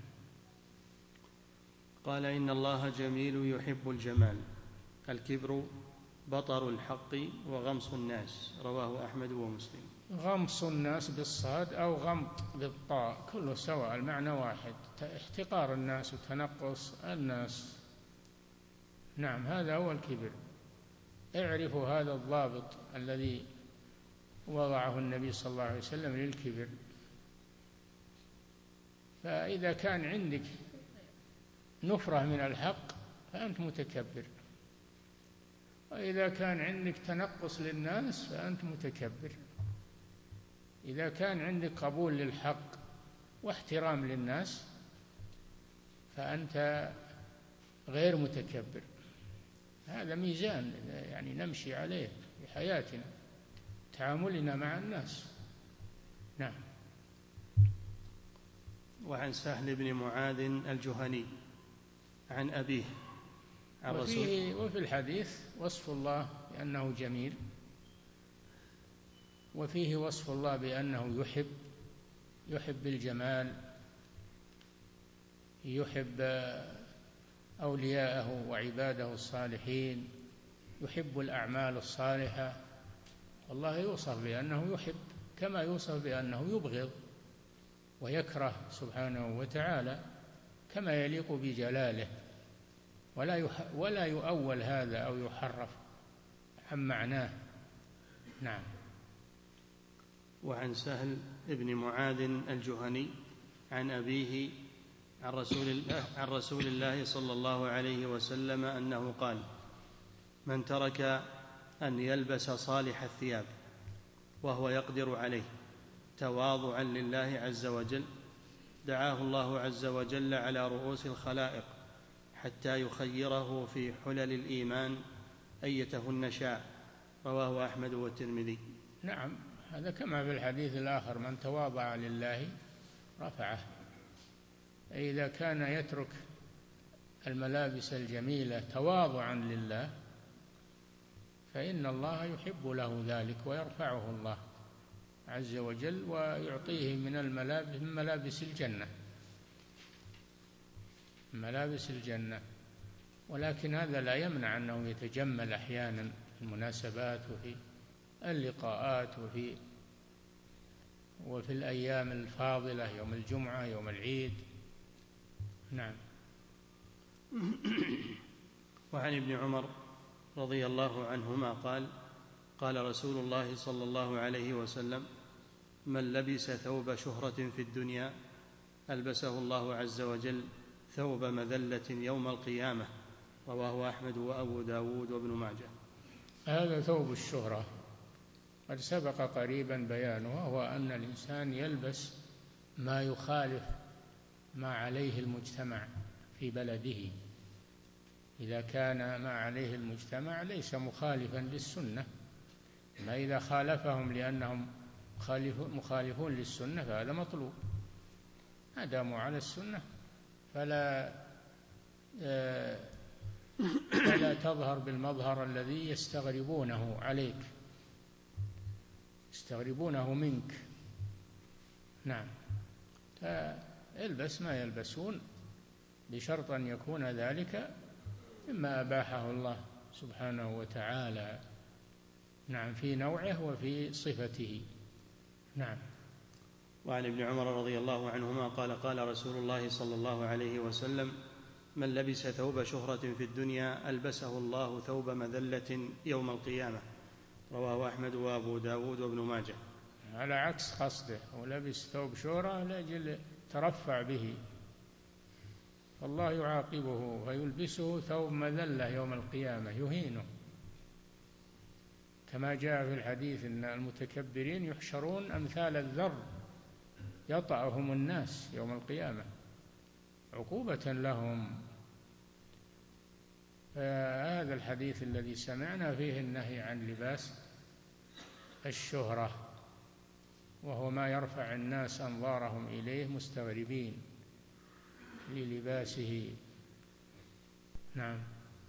قال إن الله جميل يحب الجمال. الكبر بطر الحق وغمص الناس. رواه أحمد ومسلم. غمص الناس بالصاد أو غمط بالطاء كله سواء، المعنى واحد، احتقار الناس وتنقص الناس. نعم، هذا هو الكبر. اعرفوا هذا الضابط الذي وضعه النبي صلى الله عليه وسلم للكبر. فإذا كان عندك نفرة من الحق فأنت متكبر، وإذا كان عندك تنقص للناس فأنت متكبر. إذا كان عندك قبول للحق واحترام للناس فأنت غير متكبر. هذا ميزان يعني نمشي عليه في حياتنا، تعاملنا مع الناس. نعم. وعن سهل بن معاذ الجهني عن أبيه عن وفيه وفي الحديث وصف الله بأنه جميل، وفيه وصف الله بأنه يحب يحب الجمال، يحب أولياءه وعباده الصالحين، يحب الأعمال الصالحة. والله يوصف بأنه يحب كما يوصف بأنه يبغض ويكره سبحانه وتعالى كما يليق بجلاله، ولا ولا يؤول هذا أو يحرف عن معناه. نعم. وعن سهل بن معاذ الجهني عن أبيه عن رسول الله, عن رسول الله صلى الله عليه وسلم أنه قال من ترك أن يلبس صالح الثياب وهو يقدر عليه تواضعا لله عز وجل دعاه الله عز وجل على رؤوس الخلائق حتى يخيره في حلل الإيمان أيتهن شاء. رواه أحمد والترمذي. نعم، هذا كما في الحديث الآخر من تواضع لله رفعه. إذا كان يترك الملابس الجميلة تواضعا لله فإن الله يحب له ذلك ويرفعه الله عز وجل ويعطيه من الملابس من ملابس الجنة ملابس الجنة. ولكن هذا لا يمنع أنه يتجمل أحيانا في المناسبات وفي اللقاءات وفي وفي الأيام الفاضلة، يوم الجمعة، يوم العيد. نعم. وعن ابن عمر رضي الله عنهما قال قال رسول الله صلى الله عليه وسلم من لبس ثوب شهرة في الدنيا ألبسه الله عز وجل ثوب مذلة يوم القيامة. رواه أحمد وأبو داود وابن ماجه. هذا ثوب الشهرة قد سبق قريبا بيانه، وهو أن الإنسان يلبس ما يخالف ما عليه المجتمع في بلده. إذا كان ما عليه المجتمع ليس مخالفا للسنة، ما إذا خالفهم لأنهم مخالفون للسنة فهذا مطلوب. ما داموا على السنة فلا فلا تظهر بالمظهر الذي يستغربونه عليك، يستغربونه منك. نعم، فالبس ما يلبسون بشرط أن يكون ذلك مما أباحه الله سبحانه وتعالى، نعم، في نوعه وفي صفته. نعم. وعن ابن عمر رضي الله عنهما قال قال رسول الله صلى الله عليه وسلم من لبس ثوب شهرة في الدنيا ألبسه الله ثوب مذلة يوم القيامة. رواه أحمد وأبو داود وابن ماجه. على عكس قصده، ولبس ثوب شهرة لأجل ترفع به، الله يعاقبه ويلبسه ثوب مذلة يوم القيامة يهينه، كما جاء في الحديث إن المتكبرين يحشرون أمثال الذر يطأهم الناس يوم القيامة عقوبة لهم. هذا الحديث الذي سمعنا فيه النهي عن لباس الشهرة، وهو ما يرفع الناس أنظارهم إليه مستغربين للباسه. نعم.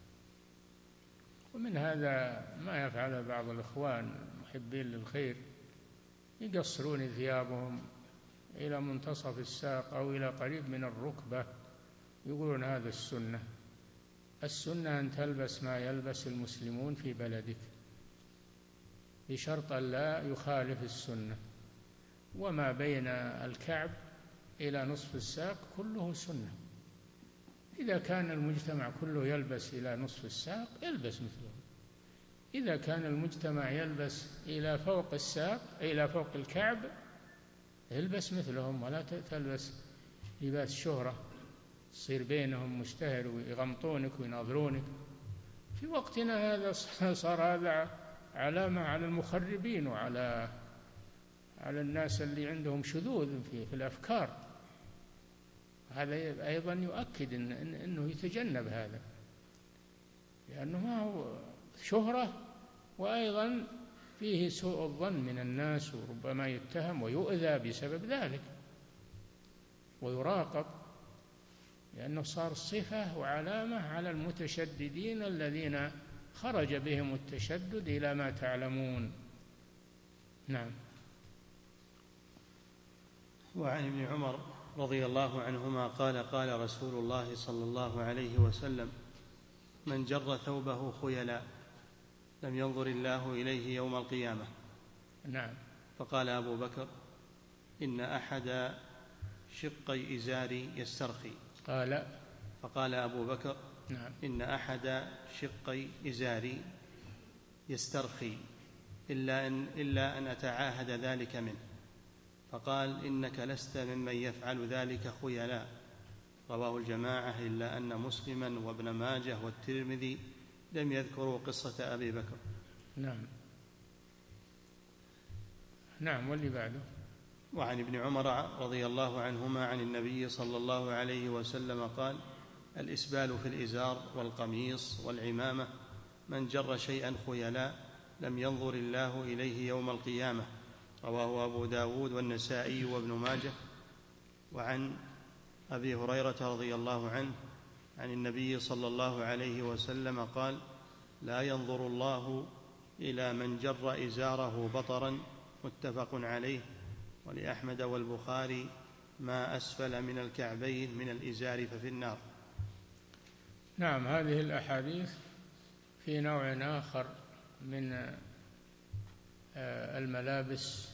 ومن هذا ما يفعل بعض الإخوان المحبين للخير، يقصرون ثيابهم إلى منتصف الساق أو إلى قريب من الركبة، يقولون هذا السنة. السنة أن تلبس ما يلبس المسلمون في بلدك بشرط أن لا يخالف السنة، وما بين الكعب إلى نصف الساق كله سنة. إذا كان المجتمع كله يلبس إلى نصف الساق يلبس مثله، إذا كان المجتمع يلبس إلى فوق الساق إلى فوق الكعب يلبس مثلهم، ولا تلبس لباس شهرة تصير بينهم مشتهر ويغمطونك ويناظرونك. في وقتنا هذا صار هذا علامة على المخربين وعلى على الناس اللي عندهم شذوذ في, في الأفكار. هذا أيضا يؤكد إن أنه يتجنب هذا، لأنه ما هو شهرة، وأيضا فيه سوء الظن من الناس، وربما يتهم ويؤذى بسبب ذلك ويراقب، لأنه صار صفة وعلامة على المتشددين الذين خرج بهم التشدد إلى ما تعلمون. نعم. وعن ابن عمر رضي الله عنهما قال قال رسول الله صلى الله عليه وسلم من جر ثوبه خيلا لم ينظر الله إليه يوم القيامة. نعم. فقال أبو بكر إن أحد شقي إزاري يسترخي. قال فقال أبو بكر نعم. إن أحد شقي إزاري يسترخي إلا أن, إلا أن أتعاهد ذلك منه. فقال إنك لست ممن يفعل ذلك خيلاء. رواه الجماعة إلا أن مسلما وابن ماجه والترمذي لم يذكروا قصة أبي بكر. نعم. نعم. واللي بعده. وعن ابن عمر رضي الله عنهما عن النبي صلى الله عليه وسلم قال الإسبال في الإزار والقميص والعمامة من جر شيئا خيلاء لم ينظر الله إليه يوم القيامة. رواه أبو داود والنسائي وابن ماجه. وعن أبي هريرة رضي الله عنه عن النبي صلى الله عليه وسلم قال لا ينظر الله إلى من جر إزاره بطرا. متفق عليه. ولأحمد والبخاري ما أسفل من الكعبين من الإزار ففي النار. نعم. هذه الأحاديث في نوع آخر من الملابس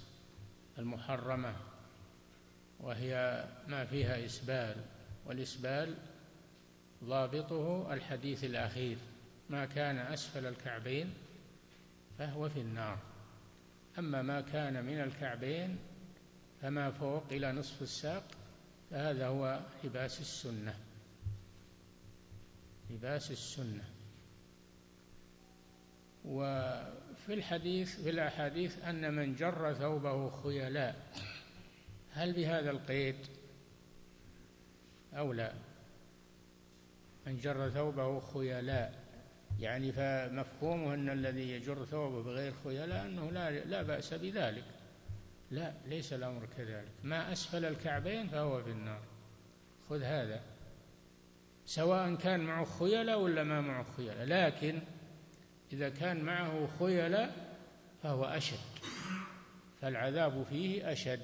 ضابطه الحديث الأخير: ما كان أسفل الكعبين فهو في النار، أما ما كان من الكعبين فما فوق إلى نصف الساق فهذا هو لباس السنة، لباس السنة. وفي الحديث في الأحاديث أن من جر ثوبه خيلاء، هل بهذا القيد أو لا؟ من جر ثوبه خيلاء يعني فمفهومه أن الذي يجر ثوبه بغير خيلاء أنه لا, لا بأس بذلك. لا، ليس الأمر كذلك. ما أسفل الكعبين فهو في النار، خذ هذا، سواء كان معه خيلاء ولا ما معه خيلاء. لكن إذا كان معه خيلاء فهو أشد، فالعذاب فيه أشد.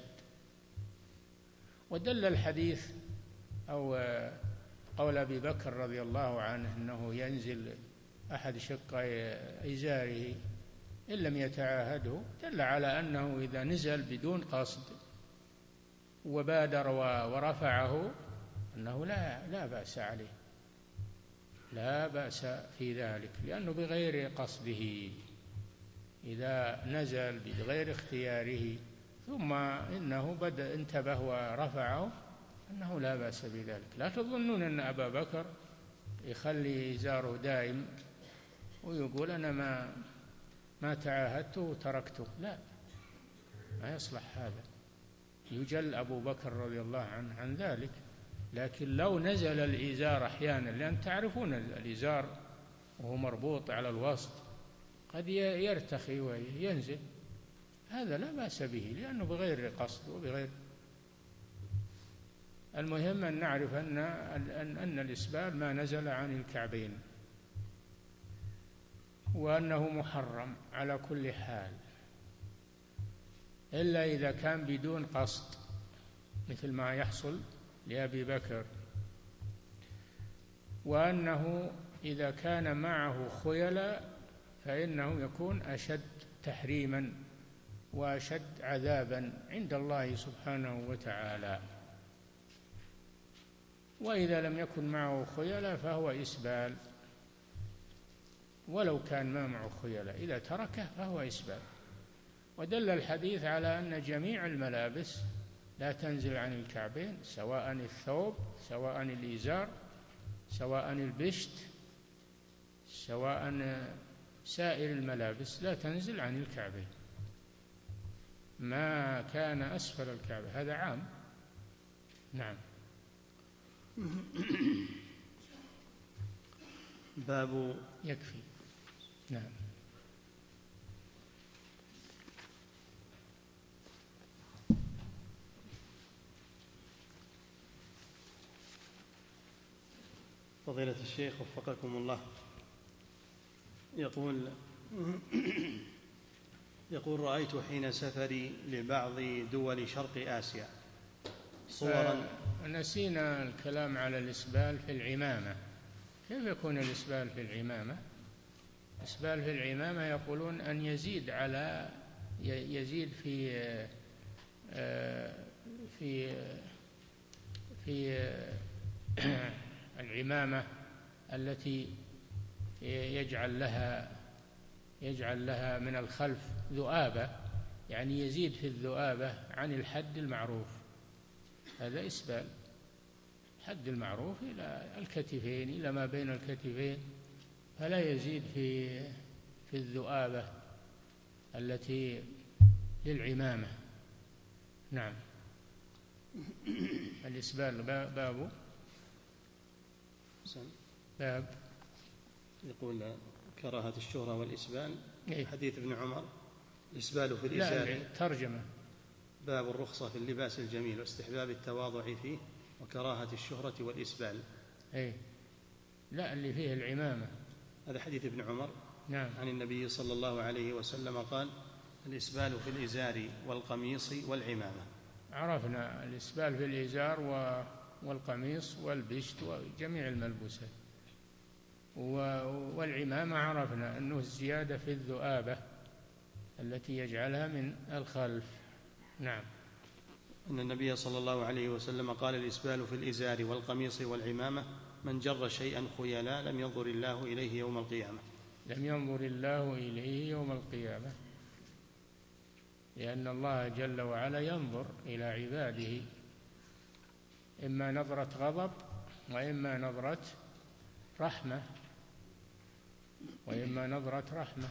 ودل الحديث أو قول أبي بكر رضي الله عنه أنه ينزل أحد شقي إزاره إن لم يتعاهده، دل على أنه إذا نزل بدون قصد وبادر ورفعه أنه لا لا بأس عليه، لا بأس في ذلك، لأنه بغير قصده. إذا نزل بغير اختياره ثم إنه بدأ انتبه ورفعه أنه لا بأس بذلك. لا تظنون أن أبا بكر يخلي إزاره دائم ويقول أنا ما ما تعاهدته وتركته، لا، ما يصلح هذا. يجل أبو بكر رضي الله عنه عن ذلك. لكن لو نزل الإزار أحيانا، لأن تعرفون الإزار وهو مربوط على الوسط قد يرتخي وينزل، هذا لا بأس به لأنه بغير قصد وبغير. المهم أن نعرف أن أن الإسبال ما نزل عن الكعبين، وأنه محرم على كل حال إلا إذا كان بدون قصد، مثل ما يحصل لأبي بكر. وأنه إذا كان معه خيلاء فإنه يكون أشد تحريما وأشد عذابا عند الله سبحانه وتعالى. وإذا لم يكن معه خيلاء فهو إسبال، ولو كان ما معه خيلاء إذا تركه فهو إسبال. ودل الحديث على أن جميع الملابس لا تنزل عن الكعبين، سواء الثوب، سواء الإزار، سواء البشت، سواء سائر الملابس لا تنزل عن الكعبين. ما كان أسفل الكعبة، هذا عام. نعم. باب يكفي. نعم. فضيلة الشيخ وفقكم الله، يقول يقول رأيت حين سفري لبعض دول شرق آسيا صورا. نسينا الكلام على الإسبال في العمامة. كيف يكون الإسبال في العمامة؟ الإسبال في العمامة يقولون أن يزيد على يزيد في في في العمامة التي يجعل لها يجعل لها من الخلف ذؤابة، يعني يزيد في الذؤابة عن الحد المعروف، هذا إسبال. حد المعروف إلى الكتفين، إلى ما بين الكتفين، فلا يزيد في في الذؤابة التي للعمامة. نعم. الإسبال باب باب يقول كراهة الشهرة والإسبال. إيه؟ حديث ابن عمر الإسبال في الإزار. لا، ترجمة. باب الرخصة في اللباس الجميل واستحباب التواضع فيه وكراهة الشهرة والإسبال. إيه؟ لا، اللي فيه العمامة. هذا حديث ابن عمر. نعم. عن النبي صلى الله عليه وسلم قال الإسبال في الإزار والقميص والعمامة. عرفنا الإسبال في الإزار والقميص والبشت وجميع الملبوسات. والعمامة عرفنا أنه الزيادة في الذؤابة التي يجعلها من الخلف. نعم. أن النبي صلى الله عليه وسلم قال الإسبال في الإزار والقميص والعمامة من جر شيئا خيلا لم ينظر الله إليه يوم القيامة. لم ينظر الله إليه يوم القيامة، لأن الله جل وعلا ينظر إلى عباده، إما نظرة غضب وإما نظرة رحمة وإما نظرة رحمة.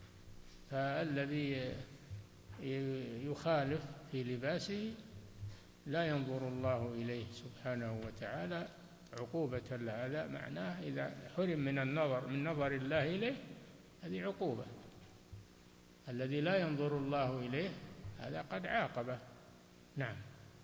فالذي يخالف في لباسه لا ينظر الله إليه سبحانه وتعالى عقوبة له. هذا معناه إذا حرم من النظر من نظر الله إليه هذه عقوبة. الذي لا ينظر الله إليه هذا قد عاقبه. نعم.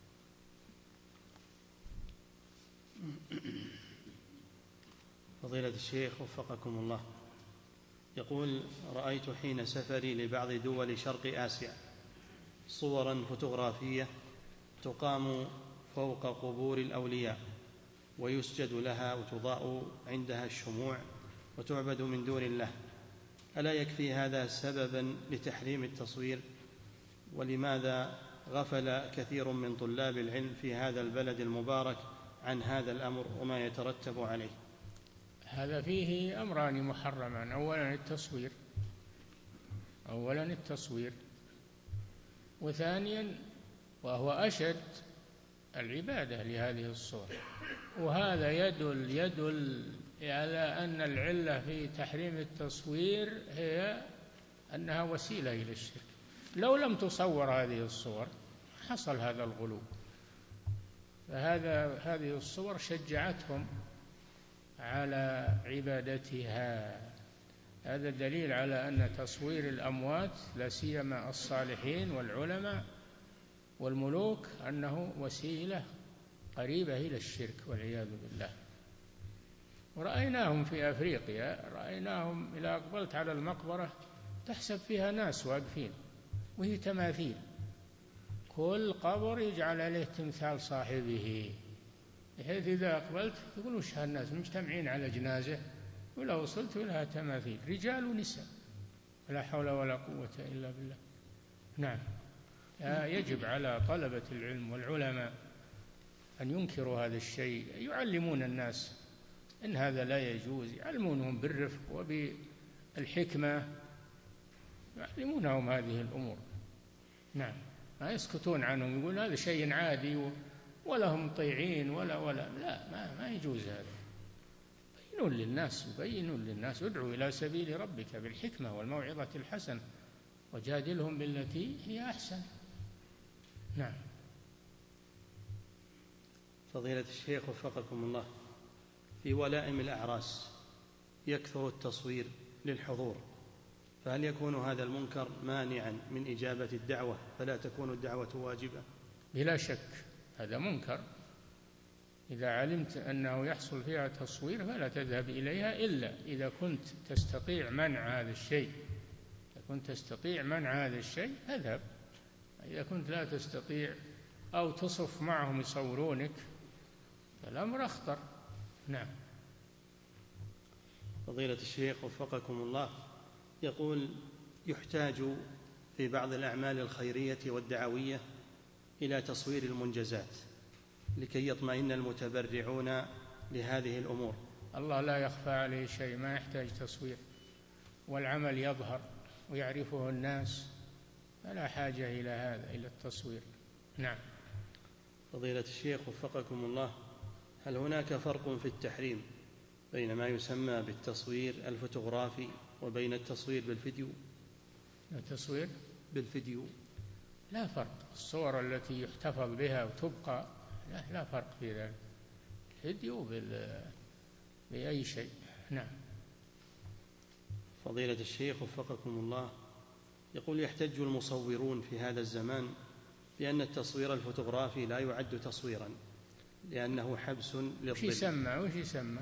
فضيلة الشيخ وفقكم الله، يقول: رأيت حين سفري لبعض دول شرق آسيا صورا فوتوغرافية تقام فوق قبور الأولياء ويسجد لها وتضاء عندها الشموع وتعبد من دون الله، ألا يكفي هذا سببا لتحريم التصوير؟ ولماذا غفل كثير من طلاب العلم في هذا البلد المبارك عن هذا الأمر وما يترتب عليه؟ هذا فيه أمران محرمان. أولا التصوير أولا التصوير وثانيا وهو أشد العبادة لهذه الصور. وهذا يدل يدل على أن العلة في تحريم التصوير هي أنها وسيلة إلى الشرك. لو لم تصور هذه الصور حصل هذا الغلو. فهذا هذه الصور شجعتهم على عبادتها. هذا دليل على أن تصوير الأموات لا سيما الصالحين والعلماء والملوك أنه وسيلة قريبة إلى الشرك والعياذ بالله. ورأيناهم في أفريقيا، رأيناهم إذا أقبلت على المقبرة تحسب فيها ناس واقفين وهي تماثيل، كل قبر يجعل عليه تمثال صاحبه، بحيث إذا أقبلت يقول وش هالناس مجتمعين على جنازة، ولا وصلت لها تماثيل رجال ونساء، لا حول ولا قوة إلا بالله. نعم. يجب على طلبة العلم والعلماء أن ينكروا هذا الشيء، يعلمون الناس إن هذا لا يجوز، يعلمونهم بالرفق وبالحكمة، يعلمونهم هذه الأمور. نعم. ما يسكتون عنهم يقول هذا شيء عادي ولا هم طيعين ولا ولا لا، ما, ما يجوز هذا. بينوا للناس بينوا للناس ادعوا إلى سبيل ربك بالحكمة والموعظة الحسنة وجادلهم بالتي هي أحسن. نعم. فضيلة الشيخ وفقكم الله، في ولائم الأعراس يكثر التصوير للحضور، فهل يكون هذا المنكر مانعا من إجابة الدعوة فلا تكون الدعوة واجبة؟ بلا شك هذا منكر. إذا علمت أنه يحصل فيها تصوير فلا تذهب إليها إلا إذا كنت تستطيع منع هذا الشيء. إذا كنت تستطيع منع هذا الشيء اذهب، إذا كنت لا تستطيع أو تصف معهم يصورونك فالأمر أخطر. نعم. فضيلة الشيخ وفقكم الله، يقول: يحتاج في بعض الأعمال الخيرية والدعوية إلى تصوير المنجزات لكي يطمئن المتبرعون لهذه الأمور. الله لا يخفى عليه شيء، ما يحتاج تصوير، والعمل يظهر ويعرفه الناس، فلا حاجة إلى هذا إلى التصوير. نعم. فضيلة الشيخ وفقكم الله، هل هناك فرق في التحريم بين ما يسمى بالتصوير الفوتوغرافي وبين التصوير بالفيديو؟ التصوير بالفيديو لا فرق. الصور التي يحتفظ بها وتبقى لا, لا فرق في ذلك. الفيديو بال... بأي شيء. نعم. فضيلة الشيخ وفقكم الله، يقول: يحتج المصورون في هذا الزمان بأن التصوير الفوتوغرافي لا يعد تصويرا لأنه حبس للظل. وش يسمى وش يسمى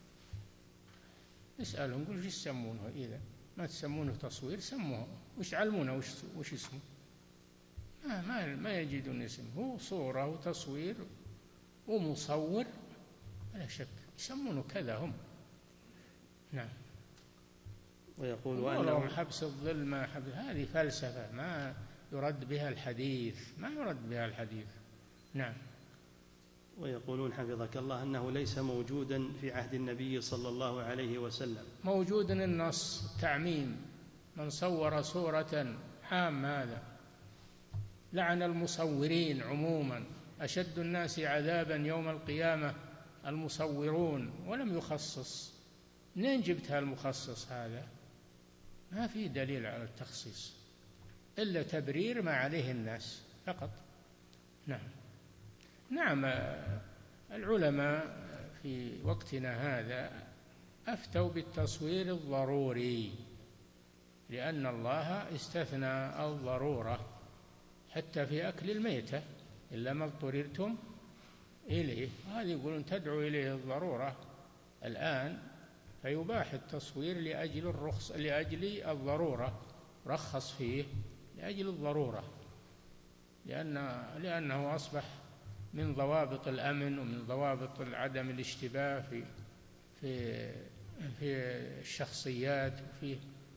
اسألهم قل وش يسمونه؟ إذا ما تسمونه تصوير سموه وش علمونه وش, وش اسمه؟ ما, ما, ما يجدون اسم. هو صورة وتصوير ومصور ولا شك يسمونه كذا هم. نعم. ويقول وأنهم حبس الظل ما حبس، هذه فلسفة ما يرد بها الحديث، ما يرد بها الحديث. نعم. ويقولون حفظك الله أنه ليس موجودا في عهد النبي صلى الله عليه وسلم. موجود النص تعميم، من صور صورة عام هذا، لعن المصورين عموما، أشد الناس عذابا يوم القيامة المصورون، ولم يخصص. منين جبتها المخصص هذا؟ ما في دليل على التخصيص إلا تبرير ما عليه الناس فقط. نعم نعم العلماء في وقتنا هذا أفتوا بالتصوير الضروري، لأن الله استثنى الضرورة حتى في أكل الميتة إلا ما اضطررتم إليه، هذه يقولون تدعو إليه الضرورة الآن، فيباح التصوير لأجل الرخص لأجل الضرورة، رخص فيه لأجل الضرورة، لأن لأنه أصبح من ضوابط الأمن ومن ضوابط عدم الاشتباه في في في الشخصيات وفي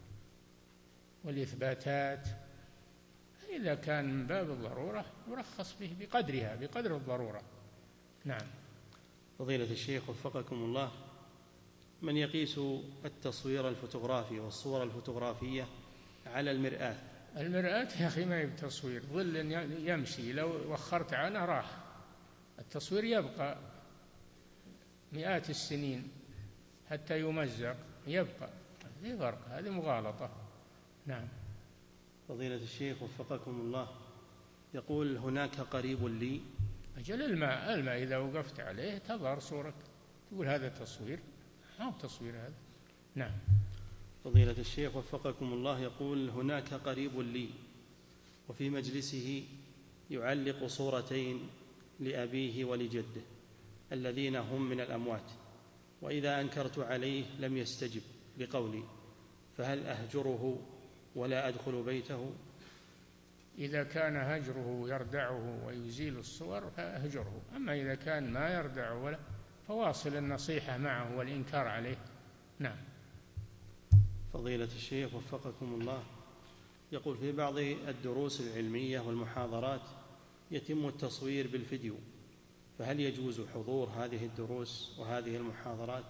والإثباتات. إذا كان من باب الضرورة يرخص به بقدرها، بقدر الضرورة. نعم. فضيلة الشيخ وفقكم الله، من يقيس التصوير الفوتوغرافي والصور الفوتوغرافية على المرآة؟ المرآة يا أخي ما يبقى تصوير، ظل يمشي لو وخرت عنه راح، التصوير يبقى مئات السنين حتى يمزق، يبقى، هذه فرق، هذه مغالطة. نعم. فضيلة الشيخ وفقكم الله، يقول هناك قريب لي. أجل الماء الماء إذا وقفت عليه تظهر صورك، تقول هذا تصوير؟ ما هو تصوير هذا. نعم. فضيلة الشيخ وفقكم الله، يقول هناك قريب لي وفي مجلسه يعلق صورتين لأبيه ولجده الذين هم من الأموات، وإذا أنكرت عليه لم يستجب بقولي، فهل أهجره ولا أدخل بيته؟ إذا كان هجره يردعه ويزيل الصور فأهجره، أما إذا كان ما يردعه ولا فواصل النصيحة معه والإنكار عليه. نعم. فضيلة الشيخ وفقكم الله، يقول في بعض الدروس العلمية والمحاضرات يتم التصوير بالفيديو، فهل يجوز حضور هذه الدروس وهذه المحاضرات؟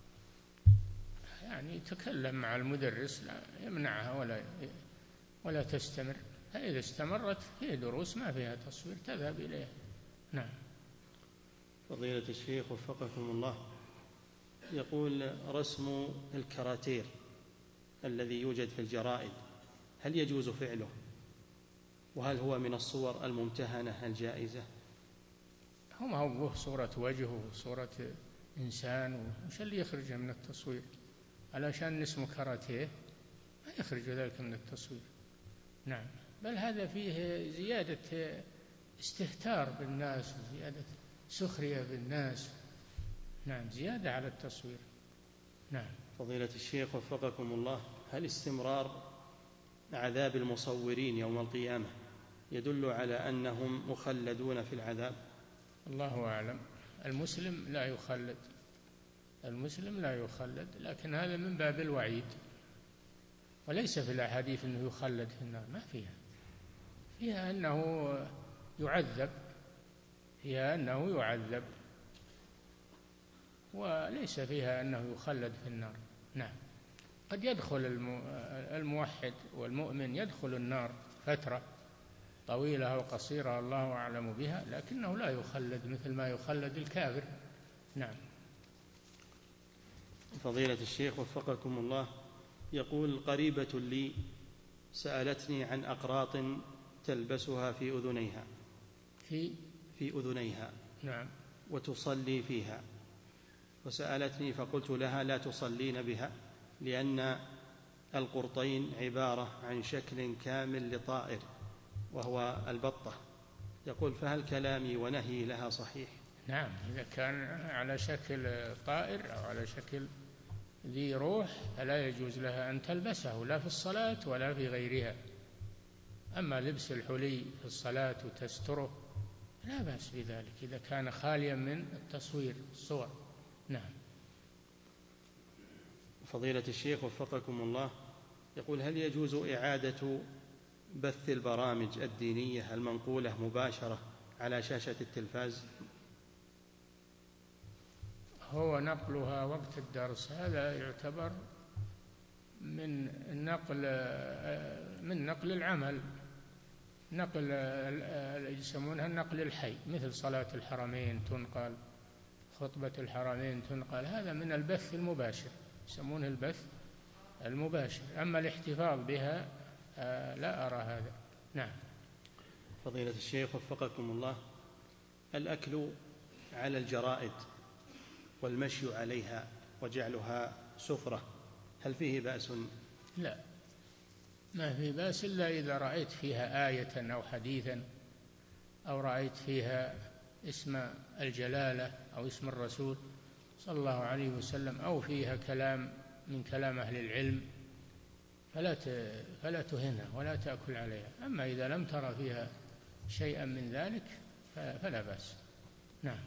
يعني تكلم مع المدرس لا يمنعها ولا ولا تستمر، فإذا استمرت هي دروس ما فيها تصوير تذهب إليها. نعم. فضيلة الشيخ وفقكم الله، يقول رسم الكراتير الذي يوجد في الجرائد هل يجوز فعله؟ وهل هو من الصور الممتهنة الجائزة؟ هو ما هو صورة وجه وصورة إنسان، وش اللي يخرجه من التصوير؟ علشان اسمه كاراتيه ما يخرج ذلك من التصوير. نعم. بل هذا فيه زيادة استهتار بالناس وزيادة سخرية بالناس. نعم، زيادة على التصوير. نعم. فضيلة الشيخ وفقكم الله، هل استمرار عذاب المصورين يوم القيامة يدل على أنهم مخلدون في العذاب؟ الله أعلم. المسلم لا يخلد، المسلم لا يخلد، لكن هذا من باب الوعيد، وليس في الأحاديث أنه يخلد في النار، ما فيها، فيها أنه يعذب، فيها أنه يعذب، وليس فيها أنه يخلد في النار. نعم. قد يدخل الموحد والمؤمن يدخل النار فترة طويلة أو قصيرة الله أعلم بها، لكنه لا يخلد مثل ما يخلد الكافر. نعم. فضيلة الشيخ وفقكم الله، يقول قريبة لي سألتني عن أقراط تلبسها في أذنيها في في أذنيها نعم، وتصلي فيها، وسألتني فقلت لها لا تصلين بها لأن القرطين عبارة عن شكل كامل لطائر وهو البطة. يقول فهل كلامي ونهي لها صحيح؟ نعم، إذا كان على شكل طائر أو على شكل ذي روح فلا يجوز لها أن تلبسه لا في الصلاة ولا في غيرها. أما لبس الحلي في الصلاة وتستره لا بأس بذلك إذا كان خاليا من التصوير الصور. نعم. فضيلة الشيخ وفقكم الله، يقول هل يجوز إعادة بث البرامج الدينية المنقولة مباشرة على شاشة التلفاز؟ هو نقلها وقت الدرس هذا يعتبر من نقل من نقل العمل، نقل يسمونها النقل الحي، مثل صلاة الحرمين تنقل، خطبة الحرمين تنقل، هذا من البث المباشر، يسمونه البث المباشر. أما الاحتفاظ بها لا أرى هذا. نعم. فضيلة الشيخ وفقكم الله، الأكل على الجرائد والمشي عليها وجعلها سفرة هل فيه بأس؟ لا، ما فيه بأس إلا إذا رأيت فيها آية أو حديثا، أو رأيت فيها اسم الجلالة أو اسم الرسول صلى الله عليه وسلم، أو فيها كلام من كلام أهل العلم، فلا فلا تهنها ولا تأكل عليها. أما إذا لم ترى فيها شيئا من ذلك فلا بأس. نعم.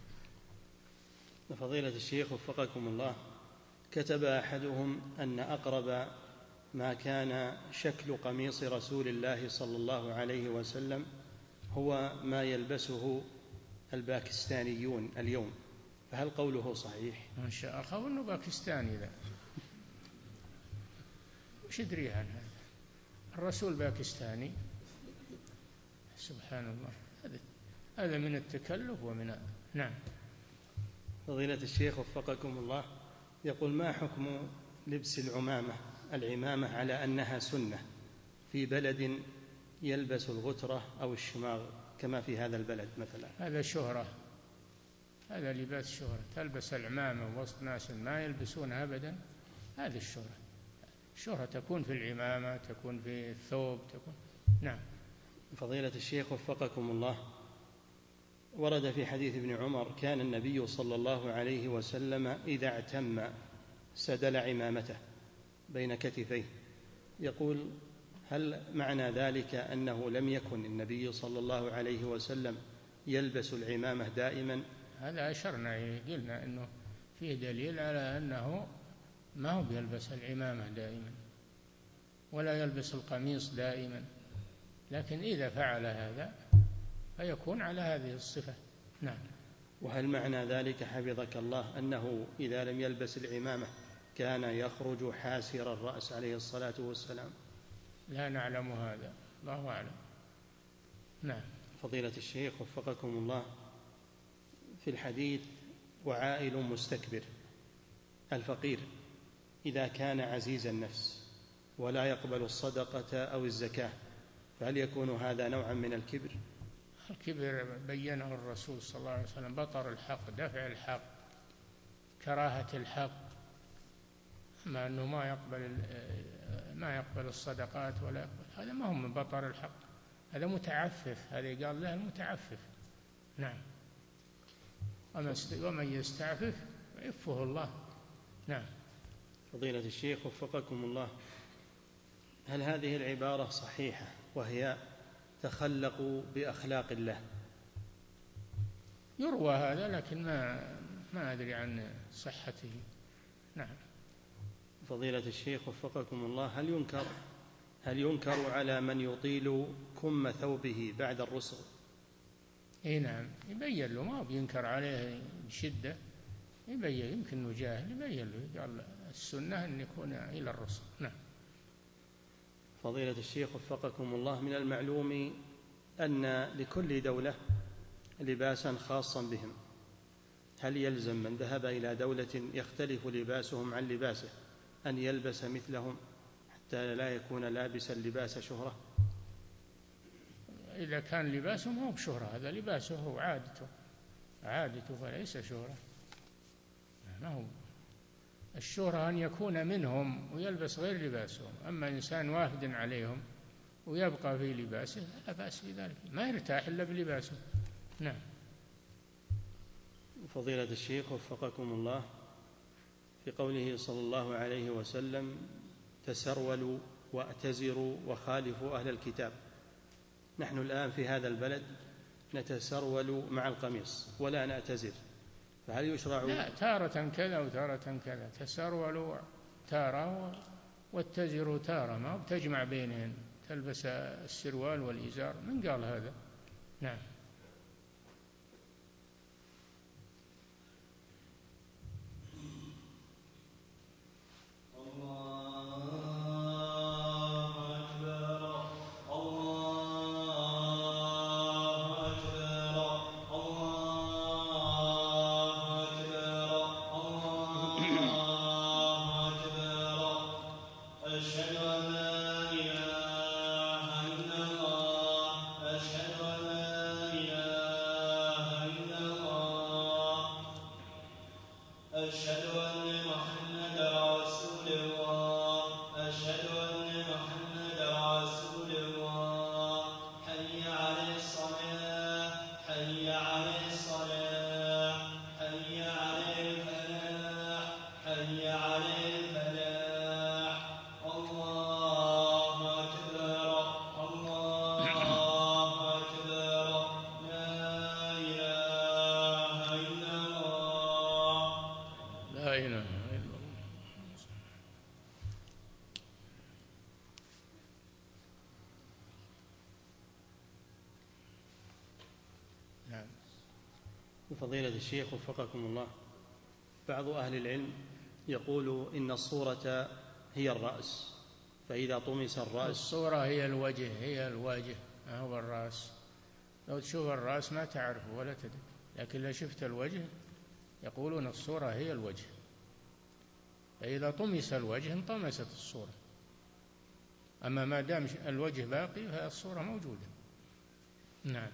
فضيلة الشيخ وفقكم الله، كتب أحدهم أن أقرب ما كان شكل قميص رسول الله صلى الله عليه وسلم هو ما يلبسه الباكستانيون اليوم، فهل قوله صحيح؟ ما شاء الله أنه باكستاني ذا، وش يدري عن هذا؟ الرسول باكستاني؟ سبحان الله، هذا من التكلف ومن. نعم. فضيلة الشيخ وفقكم الله، يقول: ما حكم لبس العمامة العمامة على أنها سنة في بلد يلبس الغترة أو الشماغ كما في هذا البلد مثلا؟ هذا شهرة، هذا لباس شهرة، تلبس العمامة وسط ناس ما يلبسونها أبدا، هذه الشهرة. الشهرة تكون في العمامة، تكون في الثوب، تكون. نعم. فضيلة الشيخ وفقكم الله، ورد في حديث ابن عمر: كان النبي صلى الله عليه وسلم إذا اعتم سدل عمامته بين كتفيه. يقول: هل معنى ذلك أنه لم يكن النبي صلى الله عليه وسلم يلبس العمامة دائما؟ هذا أشرنا إليه، قلنا أنه فيه دليل على أنه ما هو يلبس العمامة دائما ولا يلبس القميص دائما، لكن إذا فعل هذا فيكون على هذه الصفة. نعم. وهل معنى ذلك حفظك الله أنه إذا لم يلبس العمامة كان يخرج حاسر الرأس عليه الصلاة والسلام؟ لا نعلم هذا، الله أعلم. نعم. فضيلة الشيخ وفقكم الله، في الحديث: وعائل مستكبر، الفقير إذا كان عزيز النفس ولا يقبل الصدقة أو الزكاة، فهل يكون هذا نوعا من الكبر؟ الكبر بينه الرسول صلى الله عليه وسلم: بطر الحق، دفع الحق، كراهة الحق. أما أنه ما يقبل ما يقبل الصدقات ولا يقبل، هذا ما هو من بطر الحق، هذا متعفف، هذا قال له المتعفف. نعم. ومن يستعفف يعفه الله. نعم. فضيلة الشيخ وفقكم الله، هل هذه العبارة صحيحة وهي تخلقوا بأخلاق الله؟ يروى هذا لكن ما ما أدري عن صحته. نعم. فضيلة الشيخ وفقكم الله، هل ينكر هل ينكر على من يطيل كم ثوبه بعد الرسغ؟ اي نعم، يبين له، ما بينكر عليه بشدة، يبين، يمكن انه جاهل، يبين له، قال السنة ان يكون الى الرسغ. نعم. فضيلة الشيخ وفقكم الله، من المعلوم أن لكل دولة لباسا خاصا بهم، هل يلزم من ذهب إلى دولة يختلف لباسهم عن لباسه أن يلبس مثلهم حتى لا يكون لابسا لباس شهرة؟ إذا كان لباسه ما هو بشهرة، هذا لباسه وعادته، عادته فليس شهرة. ما هو الشهرة أن يكون منهم ويلبس غير لباسهم. أما إنسان وافد عليهم ويبقى في لباسه لا بأس بذلك، ما يرتاح إلا بلباسه. نعم. فضيلة الشيخ وفقكم الله، في قوله صلى الله عليه وسلم: تسرولوا واعتزروا وخالفوا أهل الكتاب، نحن الآن في هذا البلد نتسرول مع القميص ولا نعتزر، فهل يشرع؟ لا، تارة كذا وتارة كذا، تسرول تارة واتزر تارة، ما بتجمع بينهن، تلبس السروال والإزار، من قال هذا؟ نعم. فضيلة الشيخ وفقكم الله، بعض أهل العلم يقول إن الصورة هي الرأس، فإذا طمس الرأس الصورة هي الوجه، هي الوجه ما هو الرأس. لو تشوف الرأس ما تعرفه ولا تدري، لكن لو شفت الوجه يقولون الصورة هي الوجه، فإذا طمس الوجه انطمست الصورة، أما ما دام الوجه باقي فالصورة موجودة. نعم.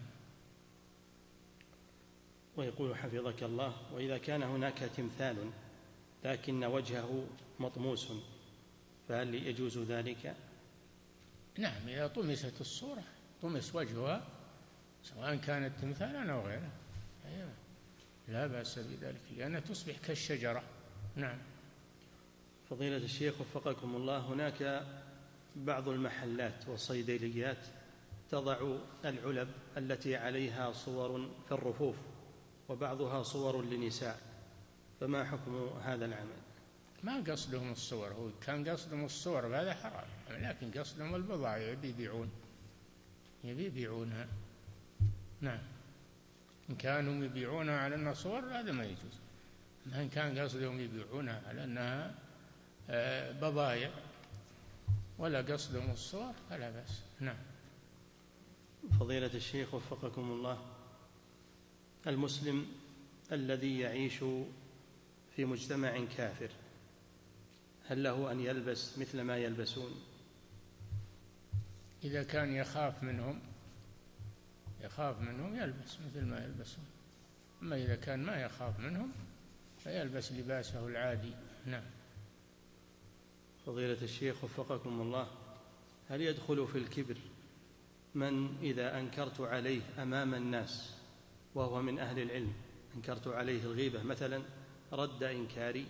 ويقول حفظك الله: وإذا كان هناك تمثال لكن وجهه مطموس فهل يجوز ذلك؟ نعم، إذا طمست الصورة طمس وجهها سواء كانت تمثالا أو غيره لا بأس بذلك، لأنها تصبح كالشجرة. نعم. فضيلة الشيخ وفقكم الله، هناك بعض المحلات والصيدليات تضع العلب التي عليها صور في الرفوف وبعضها صور لنساء، فما حكم هذا العمل؟ ما قصدهم الصور، هو كان قصدهم الصور هذا حرام، لكن قصدهم البضائع يبي يبيعون يبي يبيعونها. نعم. إن كانوا يبيعونها على أنها صور هذا ما يجوز، ما إن كان قصدهم يبيعونها على أنها بضائع ولا قصدهم الصور فلا بأس. نعم. فضيلة الشيخ وفقكم الله، المسلم الذي يعيش في مجتمع كافر هل له أن يلبس مثل ما يلبسون؟ إذا كان يخاف منهم يخاف منهم يلبس مثل ما يلبسون، أما إذا كان ما يخاف منهم فيلبس لباسه العادي. نعم. فضيلة الشيخ وفقكم الله، هل يدخل في الكبر من إذا أنكرت عليه أمام الناس وهو من أهل العلم، أنكرت عليه الغيبة مثلا، رد إنكاري؟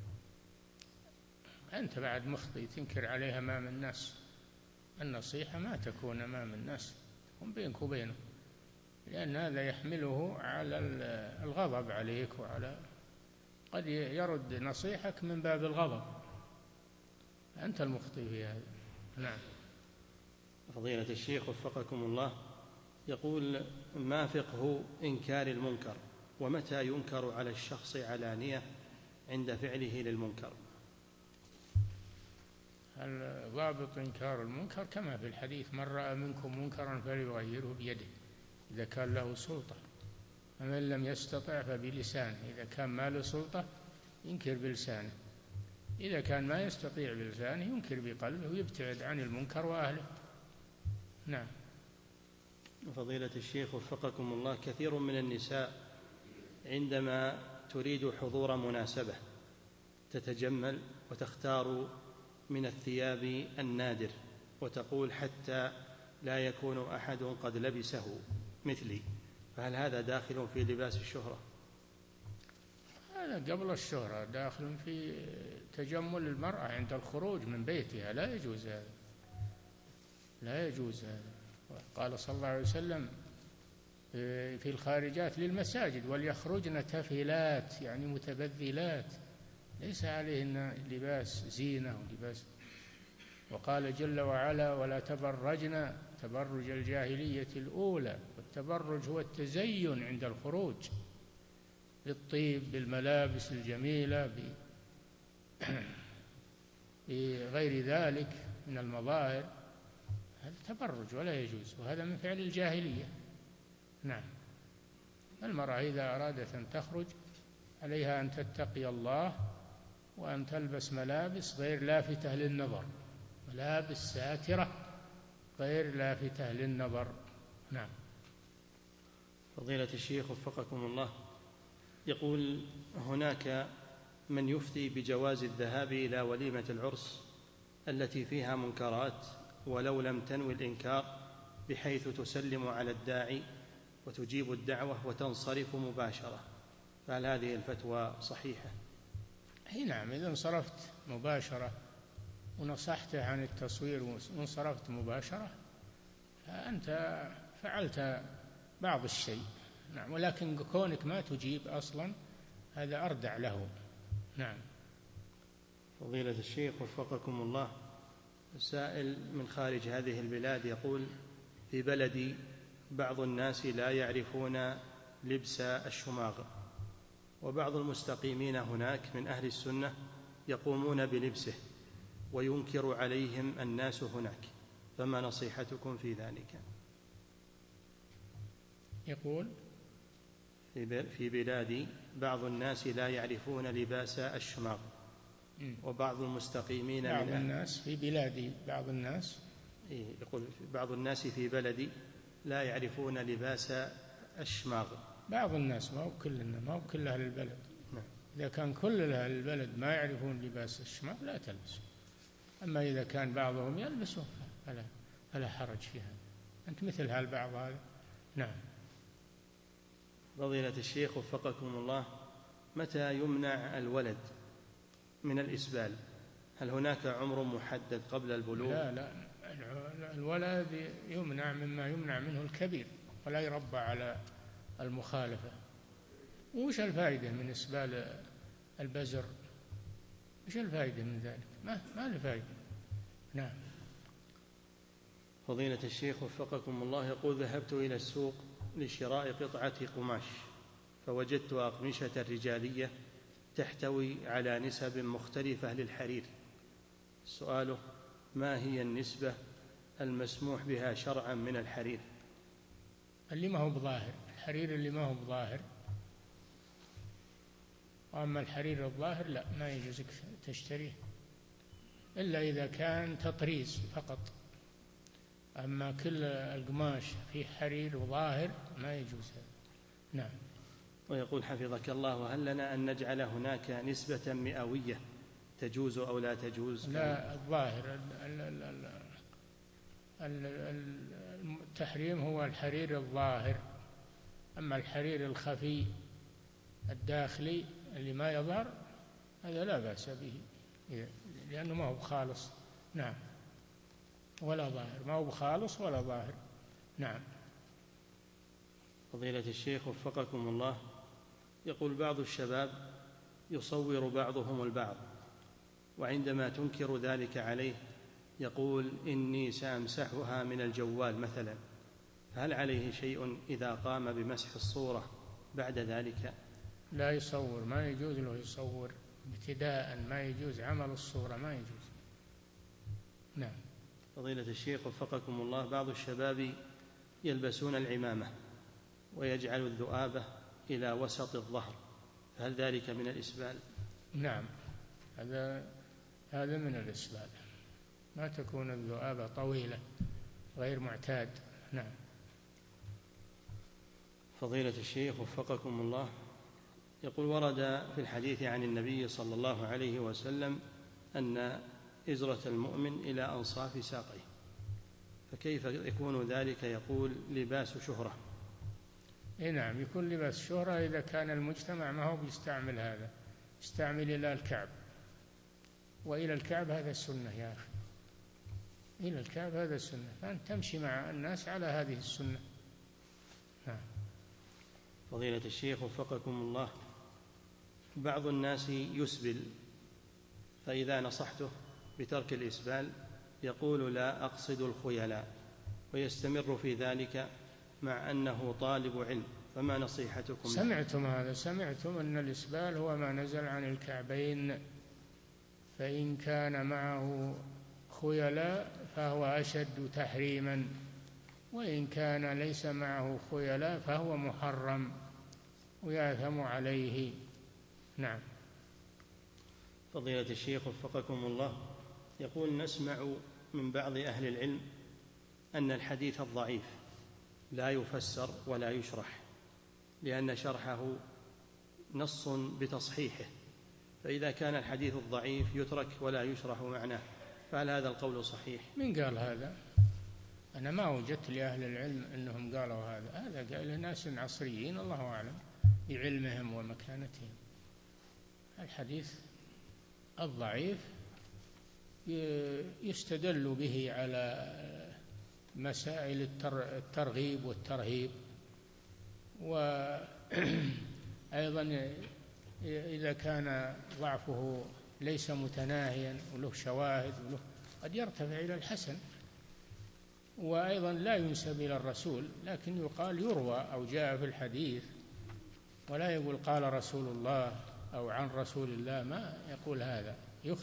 أنت بعد مخطئ تنكر عليه أمام الناس، النصيحة ما تكون أمام الناس، هم بينك وبينه، لأن هذا يحمله على الغضب عليك، وعلى قد يرد نصيحك من باب الغضب، أنت المخطئ في هذا. نعم. فضيلة الشيخ وفقكم الله، يقول: ما فقه إنكار المنكر، ومتى ينكر على الشخص علانية عند فعله للمنكر؟ ضابط إنكار المنكر كما في الحديث: من رأى منكم منكرا فليغيره بيده إذا كان له سلطة، ومن لم يستطع فبلسانه، إذا كان ما له سلطة ينكر بلسانه، إذا كان ما يستطيع بلسانه ينكر بقلبه ويبتعد عن المنكر وأهله. نعم. فضيلة الشيخ وفقكم الله، كثير من النساء عندما تريد حضور مناسبة تتجمل وتختار من الثياب النادر، وتقول حتى لا يكون أحد قد لبسه مثلي، فهل هذا داخل في لباس الشهرة؟ هذا قبل الشهرة، داخل في تجمل المرأة عند الخروج من بيتها، لا يجوز هذا، لا يجوز هذا. قال صلى الله عليه وسلم في الخارجات للمساجد: وليخرجن تفلات، يعني متبذلات، ليس عليهن لباس زينة ولباس. وقال جل وعلا: ولا تبرجن تبرج الجاهلية الأولى، والتبرج هو التزين عند الخروج بالطيب، بالملابس الجميلة، في غير ذلك من المظاهر هذا تبرج ولا يجوز، وهذا من فعل الجاهلية. نعم. المرأة إذا أرادت أن تخرج عليها أن تتقي الله وأن تلبس ملابس غير لافتة للنظر، ملابس ساترة غير لافتة للنظر. نعم. فضيلة الشيخ وفقكم الله، يقول هناك من يفتي بجواز الذهاب إلى وليمة العرس التي فيها منكرات ولو لم تنوي الإنكار، بحيث تسلم على الداعي وتجيب الدعوة وتنصرف مباشرة، فهل هذه الفتوى صحيحة؟ أي نعم، إذا انصرفت مباشرة ونصحته عن التصوير وانصرفت مباشرة فأنت فعلت بعض الشيء. نعم. ولكن كونك ما تجيب أصلا هذا أردع له. نعم. فضيلة الشيخ وفقكم الله، سائل من خارج هذه البلاد يقول في بلدي بعض الناس لا يعرفون لبس الشماغ، وبعض المستقيمين هناك من أهل السنة يقومون بلبسه وينكر عليهم الناس هناك، فما نصيحتكم في ذلك؟ يقول في بلادي بعض الناس لا يعرفون لباس الشماغ، وبعض المستقيمين بعض من الناس في بلادي بعض الناس يقول بعض الناس في بلدي لا يعرفون لباس الشماغ. بعض الناس، ما هو كلنا، ما هو كل أهل البلد. نعم. إذا كان كل أهل البلد ما يعرفون لباس الشماغ لا تلبس، أما إذا كان بعضهم يلبسه فلا, فلا حرج فيها، أنت مثل هالبعض هذا. نعم. فضيلة الشيخ وفقكم الله، متى يمنع الولد من الإسبال؟ هل هناك عمر محدد قبل البلوغ؟ لا لا، الولد يمنع مما يمنع منه الكبير، ولا يربى على المخالفة. وش الفائدة من إسبال البزر؟ وش الفائدة من ذلك؟ ما ما له فائدة. نعم. فضيلة الشيخ وفقكم الله، يقول ذهبت إلى السوق لشراء قطعة قماش فوجدت أقمشة رجالية تحتوي على نسب مختلفة للحرير. سؤاله: ما هي النسبة المسموح بها شرعا من الحرير؟ اللي ما هو بظاهر، الحرير اللي ما هو بظاهر. وأما الحرير الظاهر لا، ما يجوزك تشتريه إلا إذا كان تطريز فقط. أما كل القماش فيه حرير وظاهر ما يجوز هذا. نعم. ويقول حفظك الله: هل لنا أن نجعل هناك نسبة مئوية تجوز أو لا تجوز؟ لا، الظاهر التحريم هو الحرير الظاهر. أما الحرير الخفي الداخلي اللي ما يظهر هذا لا بأس به، لأنه ما هو خالص. نعم. ولا ظاهر، ما هو بخالص ولا ظاهر. نعم. فضيلة الشيخ وفقكم الله، يقول بعض الشباب يصور بعضهم البعض، وعندما تنكر ذلك عليه يقول إني سأمسحها من الجوال مثلا، فهل عليه شيء إذا قام بمسح الصورة بعد ذلك؟ لا يصور، ما يجوز له يصور ابتداء، ما يجوز عمل الصورة، ما يجوز. نعم. فضيلة الشيخ وفقكم الله، بعض الشباب يلبسون العمامة ويجعل الذؤابة إلى وسط الظهر، فهل ذلك من الإسبال؟ نعم، هذا هذا من الإسبال، ما تكون الذؤابة طويلة غير معتاد. نعم. فضيلة الشيخ وفقكم الله، يقول ورد في الحديث عن النبي صلى الله عليه وسلم أن إزرة المؤمن إلى أنصاف ساقيه، فكيف يكون ذلك؟ يقول لباس شهرة. إيه نعم، يكون لباس شهرة إذا كان المجتمع ما هو بيستعمل هذا، يستعمل إلى الكعب، وإلى الكعب هذا السنة يا أخي، إلى الكعب هذا السنة، فأنت تمشي مع الناس على هذه السنة. نعم. فضيلة الشيخ وفقكم الله، بعض الناس يسبل، فإذا نصحته بترك الإسبال يقول لا أقصد الخيلاء، ويستمر في ذلك مع أنه طالب علم، فما نصيحتكم؟ سمعتم هذا؟ سمعتم أن الإسبال هو ما نزل عن الكعبين، فإن كان معه خيلاء فهو أشد تحريما، وإن كان ليس معه خيلاء فهو محرم ويأثم عليه. نعم. فضيلة الشيخ وفقكم الله، يقول: نسمع من بعض أهل العلم أن الحديث الضعيف لا يفسر ولا يشرح، لأن شرحه نص بتصحيحه، فإذا كان الحديث الضعيف يترك ولا يشرح معناه، فهل هذا القول صحيح؟ من قال هذا؟ أنا ما وجدت لأهل العلم أنهم قالوا هذا، هذا قال ناس عصريين الله أعلم بعلمهم ومكانتهم. الحديث الضعيف يستدل به على مسائل الترغيب والترهيب، وأيضا إذا كان ضعفه ليس متناهيا وله شواهد وله قد يرتفع إلى الحسن. وأيضا لا ينسب إلى الرسول، لكن يقال يروى أو جاء في الحديث، ولا يقول قال رسول الله أو عن رسول الله، ما يقول هذا،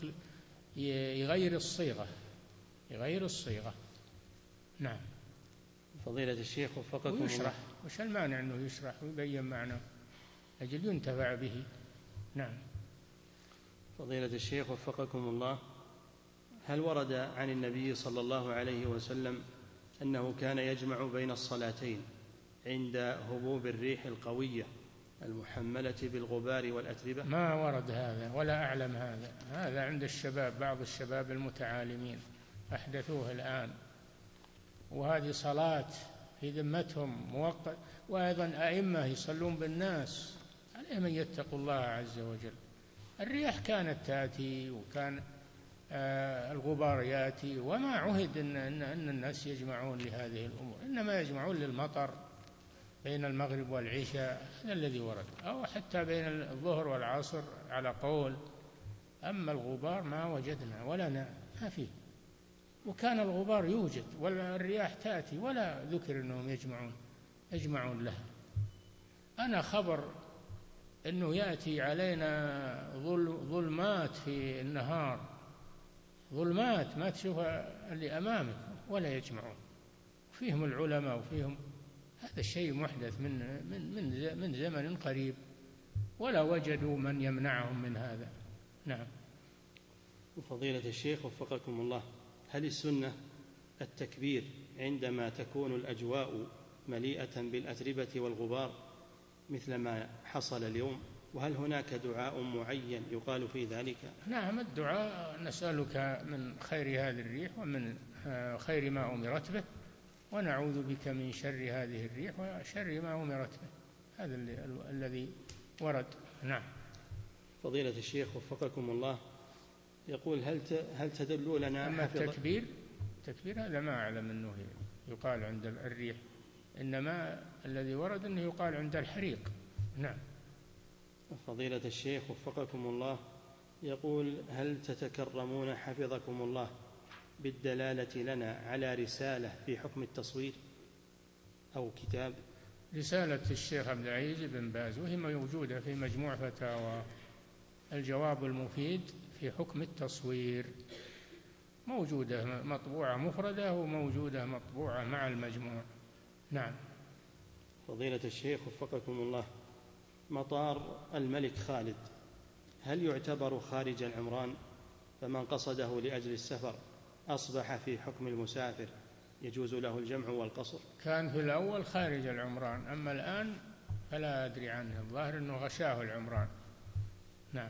يغير الصيغة يغير الصيغة. نعم. فضيلة الشيخ وفقكم الله، ويشرح، وش المانع أنه يشرح ويبين معناه أجل ينتفع به. نعم. فضيلة الشيخ وفقكم الله، هل ورد عن النبي صلى الله عليه وسلم أنه كان يجمع بين الصلاتين عند هبوب الريح القوية المحملة بالغبار والأتربة؟ ما ورد هذا ولا أعلم هذا، هذا عند الشباب، بعض الشباب المتعالمين أحدثوه الآن، وهذه صلاة في ذمتهم مؤقت، وأيضا أئمة يصلون بالناس، عليهم أن يتقوا الله عز وجل. الرياح كانت تأتي وكان آه الغبار يأتي، وما عهد إن, إن, إن الناس يجمعون لهذه الأمور، إنما يجمعون للمطر بين المغرب والعشاء، هذا الذي ورد، أو حتى بين الظهر والعصر على قول. أما الغبار ما وجدنا ولا ما فيه، وكان الغبار يوجد والرياح تأتي ولا ذكر أنهم يجمعون يجمعون لها. أنا خبر أنه يأتي علينا ظلمات في النهار، ظلمات ما تشوف اللي أمامك، ولا يجمعون، فيهم العلماء وفيهم، هذا الشيء محدث من من من من زمن قريب، ولا وجدوا من يمنعهم من هذا. نعم. فضيلة الشيخ وفقكم الله، هل السنة التكبير عندما تكون الأجواء مليئة بالأتربة والغبار مثل ما حصل اليوم؟ وهل هناك دعاء معين يقال في ذلك؟ نعم، الدعاء: نسألك من خير هذه الريح ومن خير ما أمرت به، ونعوذ بك من شر هذه الريح وشر ما أمرت به، هذا الذي ورد. نعم. فضيلة الشيخ وفقكم الله، يقول: هل هل تدلوا لنا؟ أما التكبير التكبير هذا ما أعلم أنه يقال عند الريح، إنما الذي ورد أنه يقال عند الحريق. نعم. فضيلة الشيخ وفقكم الله، يقول: هل تتكرمون حفظكم الله بالدلالة لنا على رسالة في حكم التصوير أو كتاب؟ رسالة الشيخ عبد العزيز بن باز، وهي موجودة في مجموع فتاوى الجواب المفيد في حكم التصوير، موجودة مطبوعة مفردة وموجودة مطبوعة مع المجموع. نعم. فضيلة الشيخ وفقكم الله، مطار الملك خالد هل يعتبر خارج العمران؟ فمن قصده لأجل السفر أصبح في حكم المسافر، يجوز له الجمع والقصر؟ كان في الأول خارج العمران، أما الآن فلا أدري عنه، الظاهر أنه غشاه العمران. نعم.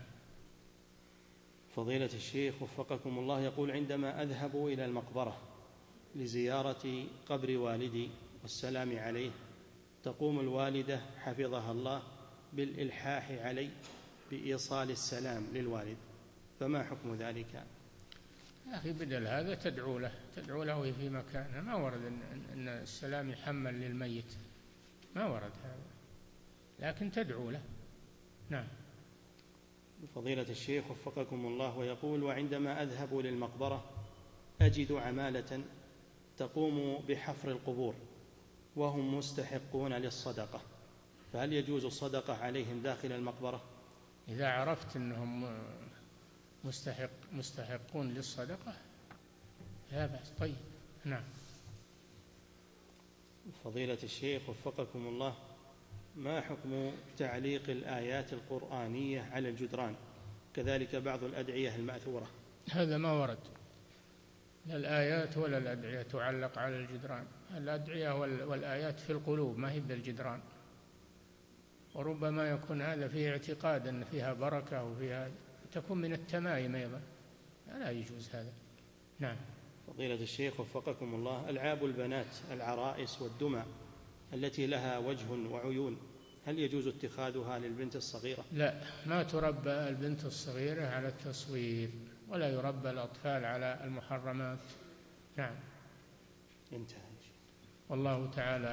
فضيلة الشيخ وفقكم الله، يقول: عندما أذهب إلى المقبرة لزيارة قبر والدي والسلام عليه، تقوم الوالدة حفظها الله بالإلحاح علي بإيصال السلام للوالد، فما حكم ذلك؟ يا أخي بدل هذا تدعو له تدعو له في مكانه، ما ورد أن السلام يحمل للميت، ما ورد هذا، لكن تدعو له. نعم. فضيلة الشيخ وفقكم الله، ويقول: وعندما أذهب للمقبرة أجد عمالة تقوم بحفر القبور وهم مستحقون للصدقة، فهل يجوز الصدقة عليهم داخل المقبرة؟ إذا عرفت أنهم مستحق مستحقون للصدقة لا بأس. طيب نعم. فضيلة الشيخ وفقكم الله، ما حكم تعليق الآيات القرآنية على الجدران، كذلك بعض الأدعية المأثورة؟ هذا ما ورد، لا الآيات ولا الأدعية تعلق على الجدران. الأدعية والآيات في القلوب ما هي بالجدران، وربما يكون هذا فيه اعتقاد أن فيها بركة وفيها تكون من التمائم أيضا، لا يجوز هذا. نعم. فضيلة الشيخ وفقكم الله، ألعاب البنات العرائس والدمى التي لها وجه وعيون، هل يجوز اتخاذها للبنت الصغيرة؟ لا، ما تربى البنت الصغيرة على التصوير، ولا يربى الأطفال على المحرمات. نعم. انتهى. والله تعالى